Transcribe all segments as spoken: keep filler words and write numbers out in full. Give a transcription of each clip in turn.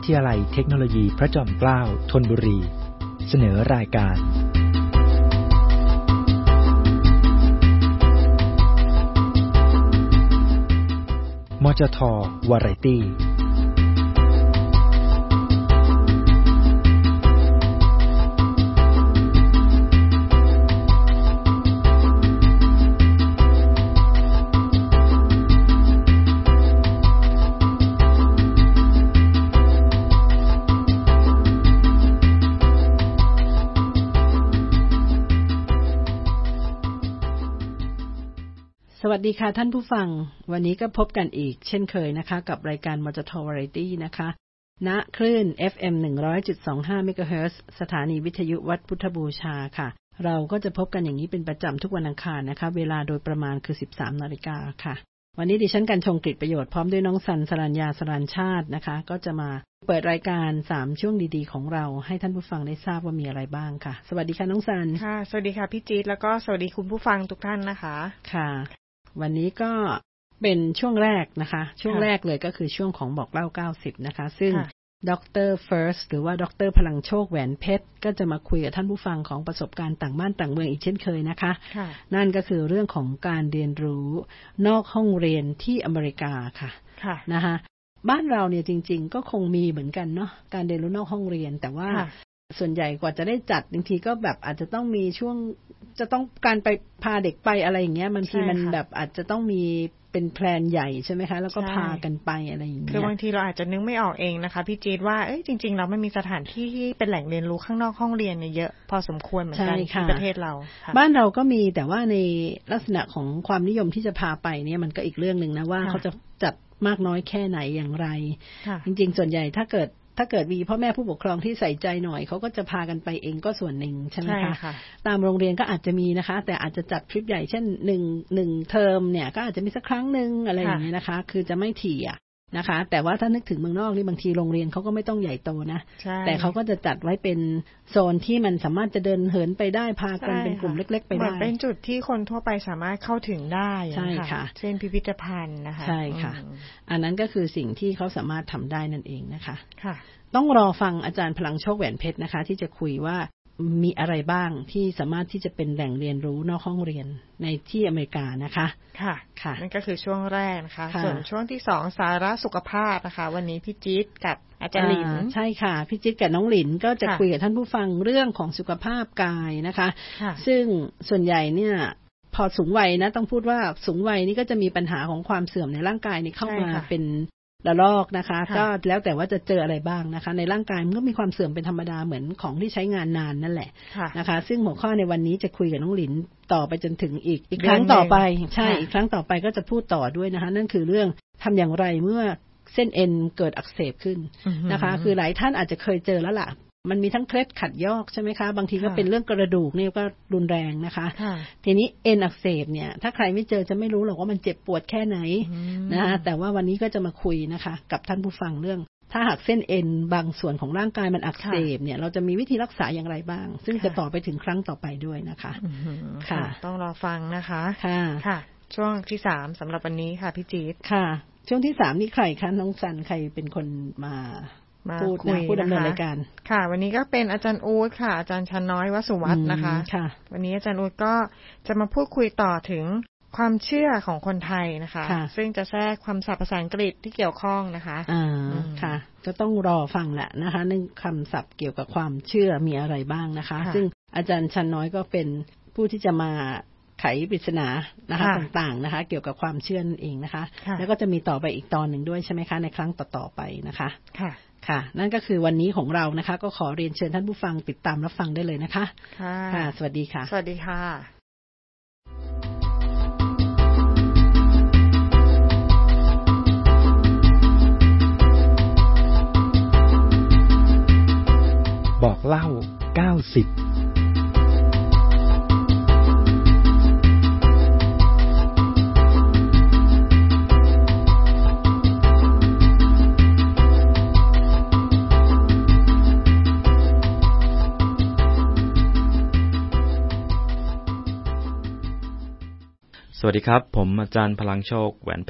ทยาลัยเทคโนโลยีพระจอมเกล้าธนบุรีเสนอรายการมจท.วาไรตี้สวัสดีค่ะท่านผู้ฟังวันนี้ก็พบกันอีกเช่นเคยนะคะกับรายการมจท.วาไรตี้นะคะณคลื่น เอฟ เอ็ม หนึ่งร้อยจุดสองห้า เมกะเฮิรตซ์สถานีวิทยุวัดพุทธบูชาค่ะเราก็จะพบกันอย่างนี้เป็นประจำทุกวันอังคารนะคะเวลาโดยประมาณคือ สิบสามนาฬิกาค่ะวันนี้ดิฉันกันชงกฤษประโยชน์พร้อมด้วยน้องสันสรัญญาสรัญชาตินะคะก็จะมาเปิดรายการสามช่วงดีๆของเราให้ท่านผู้ฟังได้ทราบว่ามีอะไรบ้างค่ะสวัสดีค่ะน้องสันค่ะสวัสดีค่ะพี่จี๊ดแล้วก็สวัสดีคุณผู้ฟังทุกท่านนะคะค่ะวันนี้ก็เป็นช่วงแรกนะคะช่วงแรกเลยก็คือช่วงของบอกเล่าเก้าสิบนะคะซึ่งดร. First หรือว่าดร.พลังโชคแหวนเพชรก็จะมาคุยกับท่านผู้ฟังของประสบการณ์ต่างบ้านต่างเมืองอีกเช่นเคยนะคะนั่นก็คือเรื่องของการเรียนรู้นอกห้องเรียนที่อเมริกาค่ะนะคะบ้านเราเนี่ยจริงๆก็คงมีเหมือนกันเนาะการเรียนรู้นอกห้องเรียนแต่ว่าส่วนใหญ่กว่าจะได้จัดบางทีก็แบบอาจจะต้องมีช่วงจะต้องการไปพาเด็กไปอะไรอย่างเงี้ยบางทีมันแบบอาจจะต้องมีเป็นแพลนใหญ่ใช่ไหมคะแล้วก็พากันไปอะไรอย่างเงี้ยคือบางทีเราอาจจะนึกไม่ออกเองนะคะพี่จี๊ดว่าเอ้ยจริงๆเราไม่มีสถานที่ที่เป็นแหล่งเรียนรู้ข้างนอกห้องเรียนเนี่ยเยอะพอสมควรเหมือนกันที่ประเทศเราบ้านเราก็มีแต่ว่าในลักษณะของความนิยมที่จะพาไปเนี่ยมันก็อีกเรื่องนึงนะว่าเขาจะจัดมากน้อยแค่ไหนอย่างไรจริงๆส่วนใหญ่ถ้าเกิดถ้าเกิดมีพ่อแม่ผู้ปกครองที่ใส่ใจหน่อยเขาก็จะพากันไปเองก็ส่วนหนึ่งใช่ไหมคะตามโรงเรียนก็อาจจะมีนะคะแต่อาจจะจัดทริปใหญ่เช่นหนึ่ง หนึ่งเทอมเนี่ยก็อาจจะมีสักครั้งนึงอะไรอย่างเงี้ยนะคะคือจะไม่ถี่อ่ะนะคะแต่ว่าถ้านึกถึงเมืองนอกนี่บางทีโรงเรียนเขาก็ไม่ต้องใหญ่โตนะแต่เขาก็จะจัดไว้เป็นโซนที่มันสามารถจะเดินเหินไปได้พากันเป็นกลุ่มเล็กๆไปได้เหมือนเป็นจุดที่คนทั่วไปสามารถเข้าถึงได้ใช่ค่ะเช่นพิพิธภัณฑ์นะคะใช่ค่ะอันนั้นก็คือสิ่งที่เขาสามารถทำได้นั่นเองนะคะค่ะต้องรอฟังอาจารย์พลังโชคแหวนเพชรนะคะที่จะคุยว่ามีอะไรบ้างที่สามารถที่จะเป็นแหล่งเรียนรู้นอกห้องเรียนในที่อเมริกานะคะค่ะค่ะนั่นก็คือช่วงแรกนะคะส่วนช่วงที่สองสาระสุขภาพนะคะวันนี้พี่จี๊ดกับอาจารย์หลินใช่ค่ะพี่จี๊ดกับน้องหลินก็จะคุยกับท่านผู้ฟังเรื่องของสุขภาพกายนะคะซึ่งส่วนใหญ่เนี่ยพอสูงวัยนะต้องพูดว่าสูงวัยนี่ก็จะมีปัญหาของความเสื่อมในร่างกายนี่เข้ามาเป็นระลอกนะคะก็แล้วแต่ว่าจะเจออะไรบ้างนะคะในร่างกายมันก็มีความเสื่อมเป็นธรรมดาเหมือนของที่ใช้งานนานนั่นแหละนะคะซึ่งหัวข้อในวันนี้จะคุยกับน้องหลินต่อไปจนถึงอีกอีกครั้งต่อไปใช่อีกครั้งต่อไปก็จะพูดต่อด้วยนะคะนั่นคือเรื่องทำอย่างไรเมื่อเส้นเอ็นเกิดอักเสบขึ้นนะคะคือหลายท่านอาจจะเคยเจอแล้วล่ะมันมีทั้งเคล็ดขัดยอกใช่ไหมคะบางทีก็เป็นเรื่องกระดูกนี่ก็รุนแรงนะคะทีนี้เอ็นอักเสบเนี่ยถ้าใครไม่เจอจะไม่รู้หรอกว่ามันเจ็บปวดแค่ไหนนะคะแต่ว่าวันนี้ก็จะมาคุยนะคะกับท่านผู้ฟังเรื่องถ้าหากเส้นเอ็นบางส่วนของร่างกายมันอักเสบเนี่ยเราจะมีวิธีรักษาอย่างไรบ้างซึ่งจะต่อไปถึงครั้งต่อไปด้วยนะคะค่ะต้องรอฟังนะคะค่ะค่ะช่วงที่สามสำหรับวันนี้ค่ะพี่จี๊ดค่ะช่วงที่สามนี่ใครคะน้องสันใครเป็นคนมาพูดนะผู้ดำเนินรายการค่ะวันนี้ก็เป็นอาจารย์อู๊ดค่ะอาจารย์ชันน้อยวสุวัฒน์นะคะค่ะวันนี้อาจารย์อู๊ดก็จะมาพูดคุยต่อถึงความเชื่อของคนไทยนะคะซึ่งจะแทรกความศัพท์ภาษาอังกฤษที่เกี่ยวข้องนะคะอ่าค่ะจะต้องรอฟังแหละนะคะเรื่องคำศัพท์เกี่ยวกับความเชื่อมีอะไรบ้างนะคะซึ่งอาจารย์ชันน้อยก็เป็นผู้ที่จะมาไขปริศนานะคะต่างๆนะคะเกี่ยวกับความเชื่อนั่นเองนะคะแล้วก็จะมีต่อไปอีกตอนหนึ่งด้วยใช่ไหมคะในครั้งต่อๆไปนะคะค่ะค่ะนั่นก็คือวันนี้ของเรานะคะก็ขอเรียนเชิญท่านผู้ฟังติดตามรับฟังได้เลยนะคะค่ะสวัสดีค่ะสวัสดีค่ะบอกเล่าเก้าสิบสวัสดีครับผมอาจารย์พลังโชคแหวนเพชร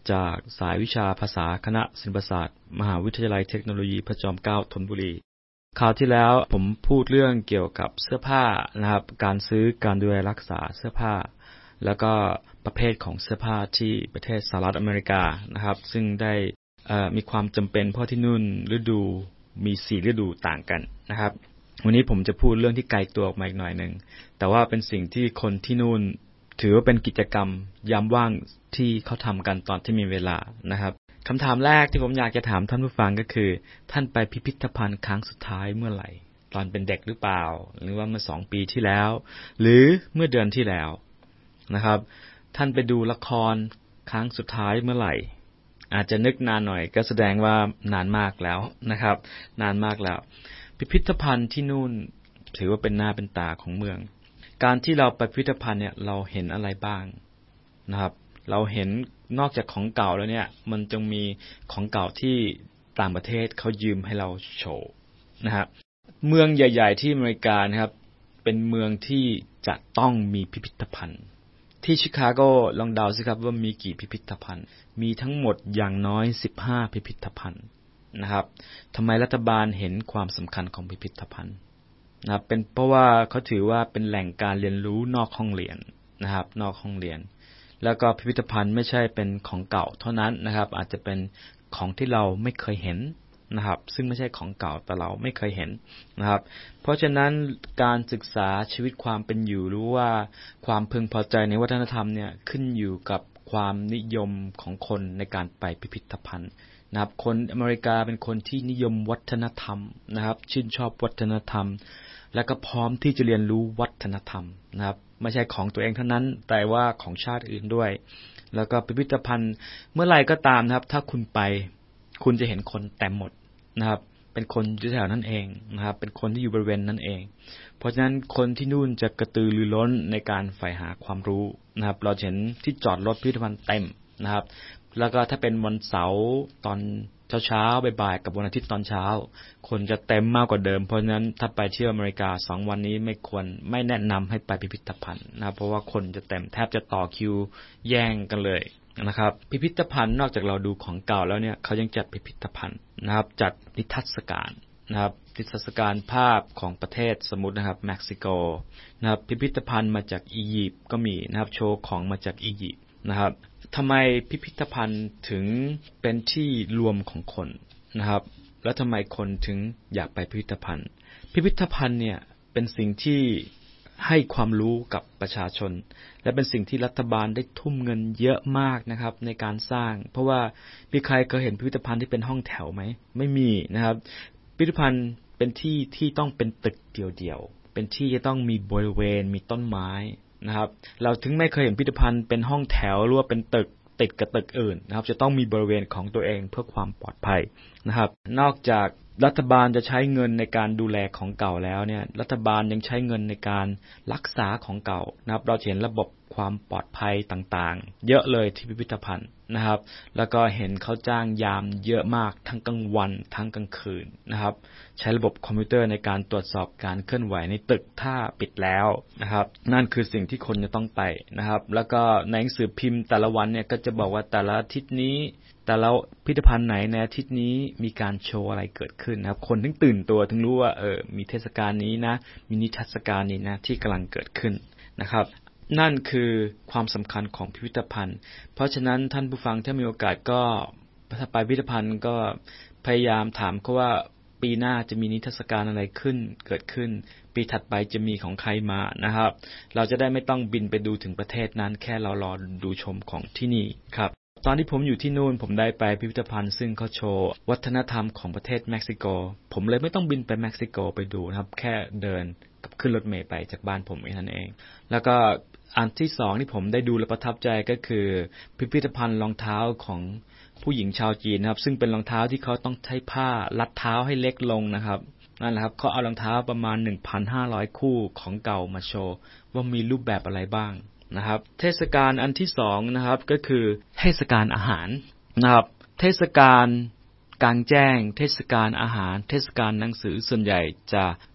จากสายวิชาภาษาคณะศิลปศาสตร์มหาวิทยาลัยเทคโนโลยีพระจอมเกล้าธนบุรีคราวที่แล้วผมพูดเรื่องเกี่ยวกับเสื้อผ้านะครับการซื้อการดูแลรักษาเสื้อผ้าแล้วก็ประเภทของเสื้อผ้าที่ประเทศสหรัฐอเมริกานะครับซึ่งได้มีความจำเป็นเพราะที่นู่นฤดูมีสี่ฤดูต่างกันนะครับวันนี้ผมจะพูดเรื่องที่ไกลตัวออกมาอีกหน่อยนึงแต่ว่าเป็นสิ่งที่คนที่นู่นถือว่าเป็นกิจกรรมยามว่างที่เขาทำกันตอนที่มีเวลานะครับคำถามแรกที่ผมอยากจะถามท่านผู้ฟังก็คือท่านไปพิพิธภัณฑ์ครั้งสุดท้ายเมื่อไหร่ตอนเป็นเด็กหรือเปล่าหรือว่าเมื่อสองปีที่แล้วหรือเมื่อเดือนที่แล้วนะครับท่านไปดูละครครั้งสุดท้ายเมื่อไหร่อาจจะนึกนานหน่อยก็แสดงว่านานมากแล้วนะครับนานมากแล้วพิพิธภัณฑ์ที่นู่นถือว่าเป็นหน้าเป็นตาของเมืองการที่เราไปพิพิธภัณฑ์เนี่ยเราเห็นอะไรบ้างนะครับเราเห็นนอกจากของเก่าแล้วเนี่ยมันจะมีของเก่าที่ต่างประเทศเขายืมให้เราโชว์นะครับเมืองใหญ่ๆที่อเมริกานะครับเป็นเมืองที่จะต้องมีพิพิธภัณฑ์ที่ชิคาโกลองเดาสิครับว่ามีกี่พิพิธภัณฑ์มีทั้งหมดอย่างน้อยสิบห้าพิพิธภัณฑ์นะครับทำไมรัฐบาลเห็นความสำคัญของพิพิธภัณฑ์นะครับเป็นเพราะว่าเขาถือว่าเป็นแหล่งการเรียนรู้นอกห้องเรียนนะครับนอกห้องเรียนแล้วก็พิพิธภัณฑ์ไม่ใช่เป็นของเก่าเท่านั้นนะครับอาจจะเป็นของที่เราไม่เคยเห็นนะครับซึ่งไม่ใช่ของเก่าแต่เราไม่เคยเห็นนะครับเพราะฉะนั้นการศึกษาชีวิตความเป็นอยู่รู้ว่าความพึงพอใจในวัฒนธรรมเนี่ยขึ้นอยู่กับความนิยมของคนในการไปพิพิธภัณฑ์นะครับคนอเมริกาเป็นคนที่นิยมวัฒนธรรมนะครับชื่นชอบวัฒนธรรมและก็พร้อมที่จะเรียนรู้วัฒนธรรมนะครับไม่ใช่ของตัวเองเท่านั้นแต่ว่าของชาติอื่นด้วยแล้วก็พิพิธภัณฑ์เมื่อไหร่ก็ตามนะครับถ้าคุณไปคุณจะเห็นคนเต็มหมดนะครับเป็นคนอยู่แถวนั้นเองนะครับเป็นคนที่อยู่บริเวณนั้นเองเพราะฉะนั้นคนที่นู่นจะกระตือรือร้นในการใฝ่หาความรู้นะครับเราเห็นที่จอดรถพิพิธภัณฑ์เต็มนะครับแล้วก็ถ้าเป็นวันเสาร์ตอนเช้าๆบ่ายๆกับวันอาทิตย์ตอนเช้าคนจะเต็มมากกว่าเดิมเพราะฉะนั้นถ้าไปเที่ยวอเมริกาสองวันนี้ไม่ควรไม่แนะนำให้ไปพิพิธภัณฑ์นะครับเพราะว่าคนจะเต็มแทบจะต่อคิวแย่งกันเลยนะครับพิพิธภัณฑ์นอกจากเราดูของเก่าแล้วเนี่ยเขายังจัดพิพิธภัณฑ์นะครับจัดนิทรรศการนะครับนิทรรศการภาพของประเทศสมมุตินะครับเม็กซิโกนะครับพิพิธภัณฑ์มาจากอียิปต์ก็มีนะครับโชว์ของมาจากอียิปต์นะครับทำไมพิพิธภัณฑ์ถึงเป็นที่รวมของคนนะครับแล้วทำไมคนถึงอยากไปพิพิธภัณฑ์พิพิธภัณฑ์เนี่ยเป็นสิ่งที่ให้ความรู้กับประชาชนและเป็นสิ่งที่รัฐบาลได้ทุ่มเงินเยอะมากนะครับในการสร้างเพราะว่ามีใครเคยเห็นพิพิธภัณฑ์ที่เป็นห้องแถวไหมไม่มีนะครับพิพิธภัณฑ์เป็นที่ที่ต้องเป็นตึกเดี่ยวๆเป็นที่จะต้องมีบริเวณมีต้นไม้นะครับเราถึงไม่เคยเห็นพิพิธภัณฑ์เป็นห้องแถวหรือว่าเป็นตึกติดกับตึกอื่นนะครับจะต้องมีบริเวณของตัวเองเพื่อความปลอดภัยนะครับนอกจากรัฐบาลจะใช้เงินในการดูแลของเก่าแล้วเนี่ยรัฐบาลยังใช้เงินในการรักษาของเก่านะครับเราเห็นระบบความปลอดภัยต่างๆเยอะเลยที่พิพิธภัณฑ์นะครับแล้วก็เห็นเขาจ้างยามเยอะมากทั้งกลางวันทั้งกลางคืนนะครับใช้ระบบคอมพิวเตอร์ในการตรวจสอบการเคลื่อนไหวในตึกถ้าปิดแล้วนะครับนั่นคือสิ่งที่คนจะต้องไปนะครับแล้วก็ในหนังสือพิมพ์แต่ละวันเนี่ยก็จะบอกว่าแต่ละอาทิตย์นี้แต่ละพิพิธภัณฑ์ไหนในอาทิตย์นี้มีการโชว์อะไรเกิดขึ้นนะครับคนถึงตื่นตัวถึงรู้ว่าเออมีเทศกาลนี้นะมีนิทรรศการนี้นะที่กำลังเกิดขึ้นนะครับนั่นคือความสำคัญของพิพิธภัณฑ์เพราะฉะนั้นท่านผู้ฟังถ้ามีโอกาสก็ถ้าไปพิพิธภัณฑ์ก็พยายามถามเขาว่าปีหน้าจะมีนิทรรศการอะไรขึ้นเกิดขึ้นปีถัดไปจะมีของใครมานะครับเราจะได้ไม่ต้องบินไปดูถึงประเทศนั้นแค่เรารอดูชมของที่นี่ครับตอนที่ผมอยู่ที่นู่นผมได้ไปพิพิธภัณฑ์ซึ่งเขาโชว์วัฒนธรรมของประเทศเม็กซิโกผมเลยไม่ต้องบินไปเม็กซิโกไปดูนะครับแค่เดินกับขึ้นรถเมล์ไปจากบ้านผมเองนั่นเองแล้วก็อันที่สองที่ผมได้ดูและประทับใจก็คือพิพิธภัณฑ์รองเท้าของผู้หญิงชาวจีนนะครับซึ่งเป็นรองเท้าที่เขาต้องใช้ผ้ารัดเท้าให้เล็กลงนะครับนั่นแหละครับเขาเอารองเท้าประมาณ หนึ่งพันห้าร้อย คู่ของเก่ามาโชว์ว่ามีรูปแบบอะไรบ้างนะครับเทศกาลอันที่สองนะครับก็คือเทศกาลอาหารนะครับเทศกาลกลางแจ้งเทศกาลอาหารเทศกาลหนังสือส่วนใหญ่จะ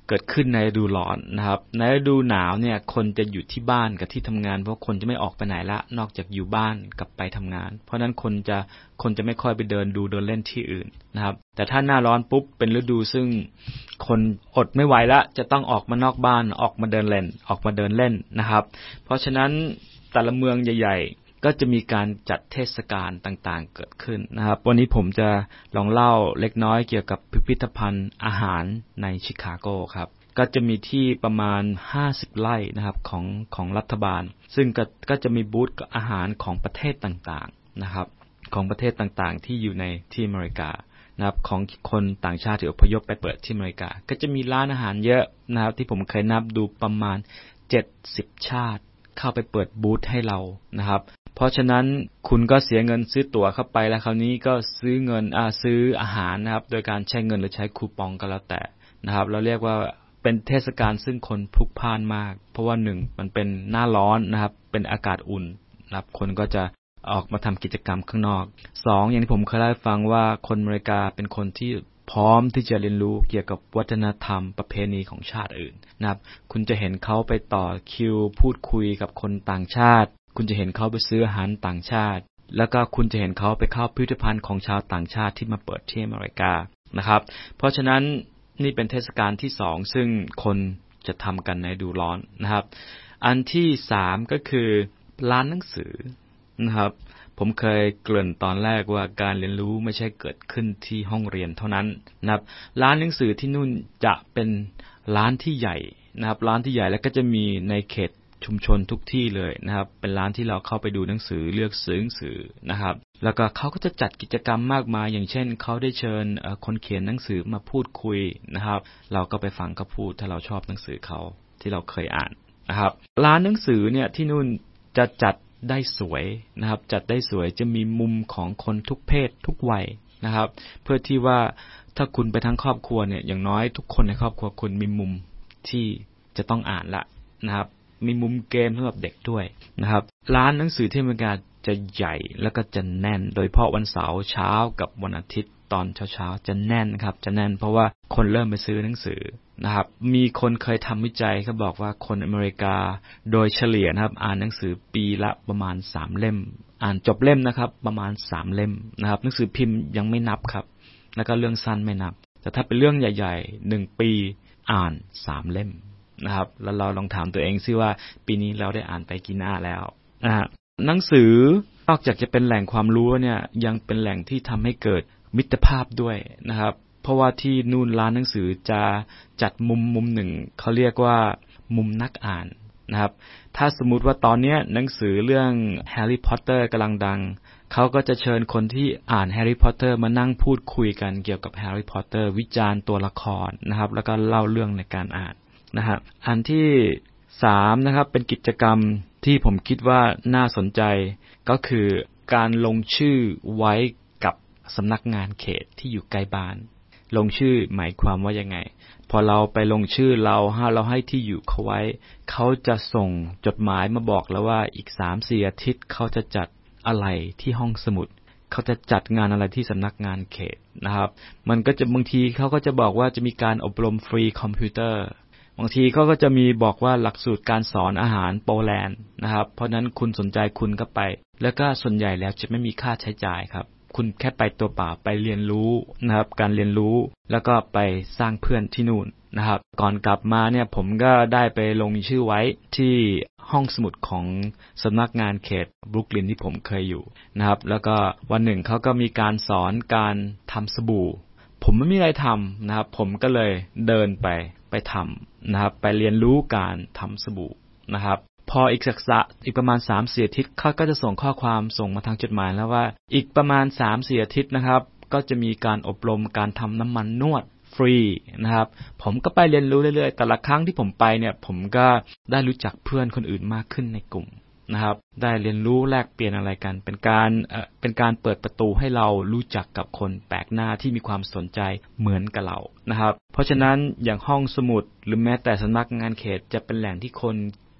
เกิดขึ้นในฤดูร้อนนะครับในฤดูหนาวเนี่ยคนจะอยู่ที่บ้านกับที่ทำงานเพราะคนจะไม่ออกไปไหนละนอกจากอยู่บ้านกับไปทำงานเพราะนั้นคนจะคนจะไม่ค่อยไปเดินดูเดินเล่นที่อื่นนะครับแต่ถ้าหน้าร้อนปุ๊บเป็นฤดูซึ่งคนอดไม่ไหวละจะต้องออกมานอกบ้านออกมาเดินเล่นออกมาเดินเล่นนะครับเพราะฉะนั้นแต่ละเมืองใหญ่ๆก็จะมีการจัดเทศกาลต่างๆเกิดขึ้นนะครับวันนี้ผมจะลองเล่าเล็กน้อยเกี่ยวกับพิพิธภัณฑ์อาหารในชิคาโกครับก็จะมีที่ประมาณห้าสิบไร่นะครับของของรัฐบาลซึ่งก็ก็จะมีบูธอาหารของประเทศต่างๆนะครับของประเทศต่างๆที่อยู่ในที่อเมริกานะครับของคนต่างชาติที่อพยพไปเปิดที่อเมริกาก็จะมีร้านอาหารเยอะนะครับที่ผมเคยนับดูประมาณเจ็ดสิบชาติเข้าไปเปิดบูธให้เรานะครับเพราะฉะนั้นคุณก็เสียเงินซื้อตั๋วเข้าไปแล้วคราวนี้ก็ซื้อเงินอ่าซื้ออาหารนะครับโดยการใช้เงินหรือใช้คูปองก็แล้วแต่นะครับเราเรียกว่าเป็นเทศกาลซึ่งคนพลุกพล่านมากเพราะว่าหนึ่งมันเป็นหน้าร้อนนะครับเป็นอากาศอุ่นนะครับคนก็จะออกมาทำกิจกรรมข้างนอกสองอย่างที่ผมเคยเล่าให้ฟังว่าคนอเมริกาเป็นคนที่พร้อมที่จะเรียนรู้เกี่ยวกับวัฒนธรรมประเพณีของชาติอื่นนะครับคุณจะเห็นเขาไปต่อคิวพูดคุยกับคนต่างชาติคุณจะเห็นเขาไปซื้ออาหารต่างชาติแล้วก็คุณจะเห็นเขาไปเข้าพิพิธภัณฑ์ของชาวต่างชาติที่มาเปิดที่อเมริกานะครับเพราะฉะนั้นนี่เป็นเทศกาลที่สองซึ่งคนจะทำกันในฤดูร้อนนะครับอันที่สามก็คือร้านหนังสือนะครับผมเคยเกริ่นตอนแรกว่าการเรียนรู้ไม่ใช่เกิดขึ้นที่ห้องเรียนเท่านั้นนะครับร้านหนังสือที่นู่นจะเป็นร้านที่ใหญ่นะครับร้านที่ใหญ่แล้วก็จะมีในเขตชุมชนทุกที่เลยนะครับเป็นร้านที่เราเข้าไปดูหนังสือเลือกซื้อหนังสือนะครับแล้วก็เขาก็จะจัดกิจกรรมมากมายอย่างเช่นเขาได้เชิญคนเขียนหนังสือมาพูดคุยนะครับเราก็ไปฟังเขาพูดถ้าเราชอบหนังสือเขาที่เราเคยอ่านนะครับร้านหนังสือเนี่ยที่นู่นจะจัดได้สวยนะครับจัดได้สวยจะมีมุมของคนทุกเพศทุกวัยนะครับเพื่อที่ว่าถ้าคุณไปทั้งครอบครัวเนี่ยอย่างน้อยทุกคนในครอบครัวคุณมีมุมที่จะต้องอ่านละนะครับมีมุมเกมสำหรับเด็กด้วยนะครับร้านหนังสือที่อเมริกาจะใหญ่แล้วก็จะแน่นโดยเฉพาะวันเสาร์เช้ากับวันอาทิตย์ตอนเช้าๆจะแน่นครับจะแน่นเพราะว่าคนเริ่มไปซื้อหนังสือนะครับมีคนเคยทำวิจัยเขาบอกว่าคนอเมริกาโดยเฉลี่ยนะครับอ่านหนังสือปีละประมาณสามเล่มอ่านจบเล่มนะครับประมาณสามเล่มนะครับหนังสือพิมพ์ยังไม่นับครับแล้วก็เรื่องสั้นไม่นับแต่ถ้าเป็นเรื่องใหญ่ๆหนึ่งปีอ่านสามเล่มนะครับแล้วเราลองถามตัวเองซิว่าปีนี้เราได้อ่านไปกี่หน้าแล้วนะฮะหนังสือนอกจากจะเป็นแหล่งความรู้เนี่ยยังเป็นแหล่งที่ทำให้เกิดมิตรภาพด้วยนะครับเพราะว่าที่นู่นร้านหนังสือจะจัดมุมมุมหนึ่งเขาเรียกว่ามุมนักอ่านนะครับถ้าสมมุติว่าตอนนี้หนังสือเรื่องแฮร์รี่พอตเตอร์กำลังดังเขาก็จะเชิญคนที่อ่านแฮร์รี่พอตเตอร์มานั่งพูดคุยกันเกี่ยวกับแฮร์รี่พอตเตอร์วิจารณ์ตัวละครนะครับแล้วก็เล่าเรื่องในการอ่านนะครับอันที่สามนะครับเป็นกิจกรรมที่ผมคิดว่าน่าสนใจก็คือการลงชื่อไว้กับสำนักงานเขตที่อยู่ใกล้บ้านลงชื่อหมายความว่ายังไงพอเราไปลงชื่อเราให้เราให้ที่อยู่เขาไว้เขาจะส่งจดหมายมาบอกแล้วว่าอีก สามถึงสี่ อาทิตย์เขาจะจัดอะไรที่ห้องสมุดเขาจะจัดงานอะไรที่สำนักงานเขตนะครับมันก็จะบางทีเขาก็จะบอกว่าจะมีการอบรมฟรีคอมพิวเตอร์บางทีเขาก็จะมีบอกว่าหลักสูตรการสอนอาหารโปแลนด์นะครับเพราะนั้นคุณสนใจคุณก็ไปแล้วก็ส่วนใหญ่แล้วจะไม่มีค่าใช้จ่ายครับคุณแค่ไปตัวเปล่าไปเรียนรู้นะครับการเรียนรู้แล้วก็ไปสร้างเพื่อนที่นู่นนะครับก่อนกลับมาเนี่ยผมก็ได้ไปลงชื่อไว้ที่ห้องสมุดของสำนักงานเขตบรุกลินที่ผมเคยอยู่นะครับแล้วก็วันหนึ่งเขาก็มีการสอนการทำสบู่ผมไม่มีอะไรทำนะครับผมก็เลยเดินไปไปทำนะครับไปเรียนรู้การทำสบู่นะครับพออีกสักอีกประมาณ สามถึงสี่ อาทิตย์เขาก็จะส่งข้อความส่งมาทางจดหมายแล้วว่าอีกประมาณ สามถึงสี่ อาทิตย์นะครับก็จะมีการอบรมการทำน้ำมันนวดฟรีนะครับผมก็ไปเรียนรู้เรื่อยๆแต่ละครั้งที่ผมไปเนี่ยผมก็ได้รู้จักเพื่อนคนอื่นมากขึ้นในกลุ่มนะครับได้เรียนรู้แลกเปลี่ยนอะไรกันเป็นการเอ่อเป็นการเปิดประตูให้เรารู้จักกับคนแปลกหน้าที่มีความสนใจเหมือนกับเรานะครับเพราะฉะนั้นอย่างห้องสมุดหรือแม้แต่สำนักงานเขตจะเป็นแหล่งที่คน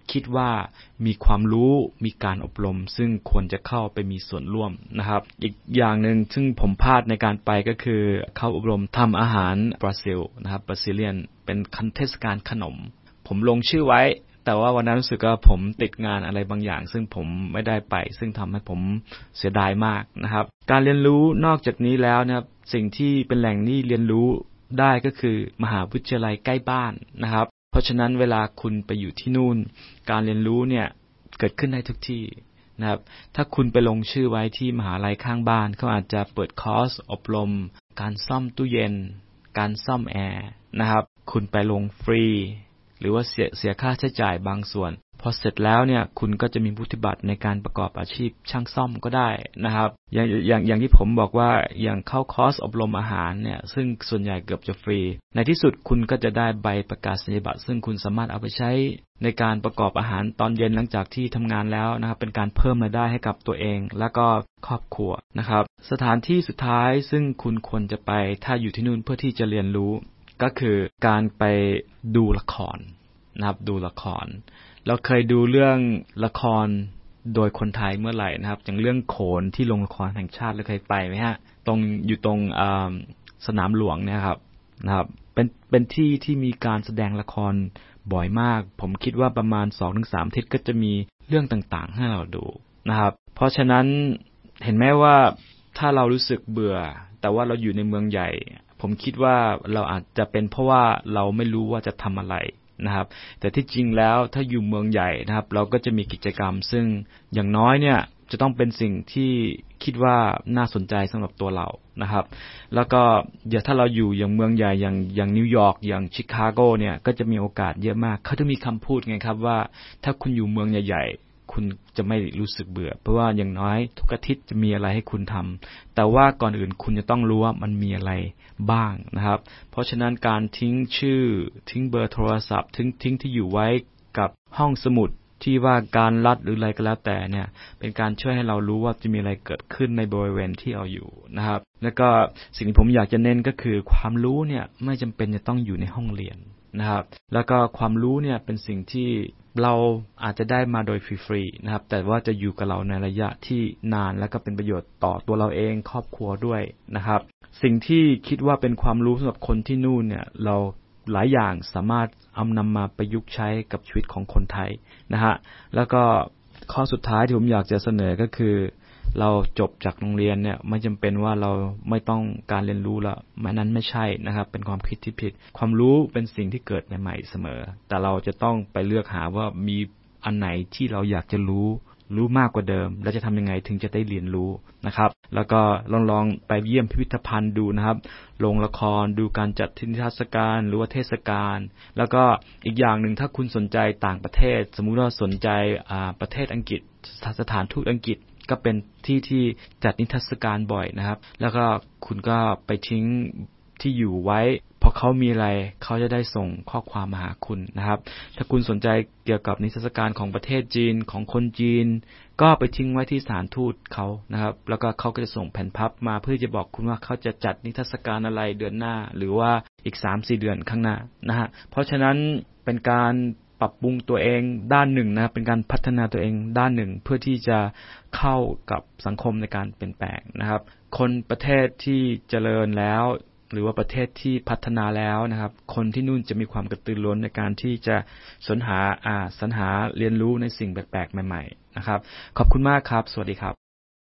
คิดว่ามีความรู้มีการอบรมซึ่งควรจะเข้าไปมีส่วนร่วมนะครับอีกอย่างนึงซึ่งผมพลาดในการไปก็คือเข้าอบรมทำอาหารบราซิลนะครับบราซิเลียนเป็นเทศกาลขนมผมลงชื่อไว้แต่ว่าวันนั้นรู้สึกว่าผมติดงานอะไรบางอย่างซึ่งผมไม่ได้ไปซึ่งทำให้ผมเสียดายมากนะครับการเรียนรู้นอกจากนี้แล้วนะครับสิ่งที่เป็นแหล่งที่เรียนรู้ได้ก็คือมหาวิทยาลัยใกล้บ้านนะครับเพราะฉะนั้นเวลาคุณไปอยู่ที่นู่นการเรียนรู้เนี่ยเกิดขึ้นได้ทุกที่นะครับถ้าคุณไปลงชื่อไว้ที่มหาลัยข้างบ้านเขาอาจจะเปิดคอร์สอบรมการซ่อมตู้เย็นการซ่อมแอร์นะครับคุณไปลงฟรีหรือว่าเสียเสียค่าใช้จ่ายบางส่วนพอเสร็จแล้วเนี่ยคุณก็จะมีวุฒิบัตรในการประกอบอาชีพช่างซ่อมก็ได้นะครับอย่างอย่างอย่างที่ผมบอกว่าอย่างเข้าคอร์สอบรมอาหารเนี่ยซึ่งส่วนใหญ่เกือบจะฟรีในที่สุดคุณก็จะได้ใบประกาศนียบัตรซึ่งคุณสามารถเอาไปใช้ในการประกอบอาหารตอนเย็นหลังจากที่ทำงานแล้วนะครับเป็นการเพิ่มรายได้ให้กับตัวเองและก็ครอบครัวนะครับสถานที่สุดท้ายซึ่งคุณควรจะไปถ้าอยู่ที่นู่นเพื่อที่จะเรียนรู้ก็คือการไปดูละครนะครับดูละครเราเคยดูเรื่องละครโดยคนไทยเมื่อไหร่นะครับอย่างเรื่องโขนที่โรงละครแห่งชาติเราเคยไปไหมฮะตรงอยู่ตรงสนามหลวงเนี่ยครับนะครับเป็นเป็นที่ที่มีการแสดงละครบ่อยมากผมคิดว่าประมาณ สองถึงสาม อาทิตย์ก็จะมีเรื่องต่างๆให้เราดูนะครับเพราะฉะนั้นเห็นไหมว่าถ้าเรารู้สึกเบื่อแต่ว่าเราอยู่ในเมืองใหญ่ผมคิดว่าเราอาจจะเป็นเพราะว่าเราไม่รู้ว่าจะทำอะไรนะครับแต่ที่จริงแล้วถ้าอยู่เมืองใหญ่นะครับเราก็จะมีกิจกรรมซึ่งอย่างน้อยเนี่ยจะต้องเป็นสิ่งที่คิดว่าน่าสนใจสำหรับตัวเรานะครับแล้วก็เดี๋ยวถ้าเราอยู่อย่างเมืองใหญ่อย่างอย่างนิวยอร์กอย่างชิคาโกเนี่ยก็จะมีโอกาสเยอะมากเขาจะมีคำพูดไงครับว่าถ้าคุณอยู่เมืองใหญ่ๆคุณจะไม่รู้สึกเบื่อเพราะว่าอย่างน้อยทุกอาทิตย์จะมีอะไรให้คุณทำแต่ว่าก่อนอื่นคุณจะต้องรู้ว่ามันมีอะไรบ้างนะครับเพราะฉะนั้นการทิ้งชื่อทิ้งเบอร์โทรศัพท์ทิ้งทิ้งที่อยู่ไว้กับห้องสมุดที่ว่าการลัดหรืออะไรก็แล้วแต่เนี่ยเป็นการช่วยให้เรารู้ว่าจะมีอะไรเกิดขึ้นในบริเวณที่เราอยู่นะครับแล้วก็สิ่งที่ผมอยากจะเน้นก็คือความรู้เนี่ยไม่จำเป็นจะต้องอยู่ในห้องเรียนนะครับแล้วก็ความรู้เนี่ยเป็นสิ่งที่เราอาจจะได้มาโดยฟรีๆนะครับแต่ว่าจะอยู่กับเราในระยะที่นานและก็เป็นประโยชน์ต่อตัวเราเองครอบครัวด้วยนะครับสิ่งที่คิดว่าเป็นความรู้สำหรับคนที่นู่นเนี่ยเราหลายอย่างสามารถเอานำมาประยุกต์ใช้กับชีวิตของคนไทยนะฮะแล้วก็ข้อสุดท้ายที่ผมอยากจะเสนอก็คือเราจบจากโรงเรียนเนี่ยไม่จำเป็นว่าเราไม่ต้องการเรียนรู้ละมันนั้นไม่ใช่นะครับเป็นความคิดที่ผิดความรู้เป็นสิ่งที่เกิดใหม่ๆเสมอแต่เราจะต้องไปเลือกหาว่ามีอันไหนที่เราอยากจะรู้รู้มากกว่าเดิมแล้วจะทำยังไงถึงจะได้เรียนรู้นะครับแล้วก็ลองลองไปเยี่ยมพิพิธภัณฑ์ดูนะครับโรงละครดูการจัดนิทรรศการหรือว่าเทศกาลแล้วก็อีกอย่างหนึ่งถ้าคุณสนใจต่างประเทศสมมุติว่าสนใจอ่าประเทศอังกฤษสถานทูตอังกฤษก็เป็นที่ที่จัดนิทรรศการบ่อยนะครับแล้วก็คุณก็ไปทิ้งที่อยู่ไว้พอเขามีอะไรเขาจะได้ส่งข้อความมาหาคุณนะครับถ้าคุณสนใจเกี่ยวกับนิทรรศการของประเทศจีนของคนจีนก็ไปทิ้งไว้ที่สถานทูตเขานะครับแล้วก็เขาก็จะส่งแผ่นพับมาเพื่อจะบอกคุณว่าเขาจะจัดนิทรรศการอะไรเดือนหน้าหรือว่าอีก สามถึงสี่ เดือนข้างหน้านะฮะเพราะฉะนั้นเป็นการปรับปรุงตัวเองด้านหนึ่งนะเป็นการพัฒนาตัวเองด้านหนึ่งเพื่อที่จะเข้ากับสังคมในการเปลี่ยนแปลงนะครับคนประเทศที่เจริญแล้วหรือว่าประเทศที่พัฒนาแล้วนะครับคนที่นู่นจะมีความกระตือรือร้นในการที่จะสรรหาอ่าสรรหาเรียนรู้ในสิ่งแปลกๆใหม่ๆนะครับขอบคุณมากครับสวัสดีครับ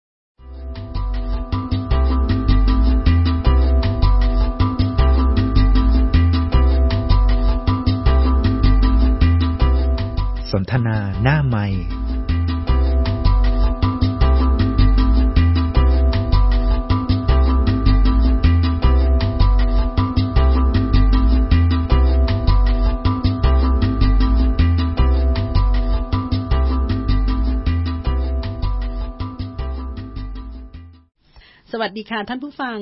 สนทนาหน้าไมค์สวัสดีค่ะท่านผู้ฟัง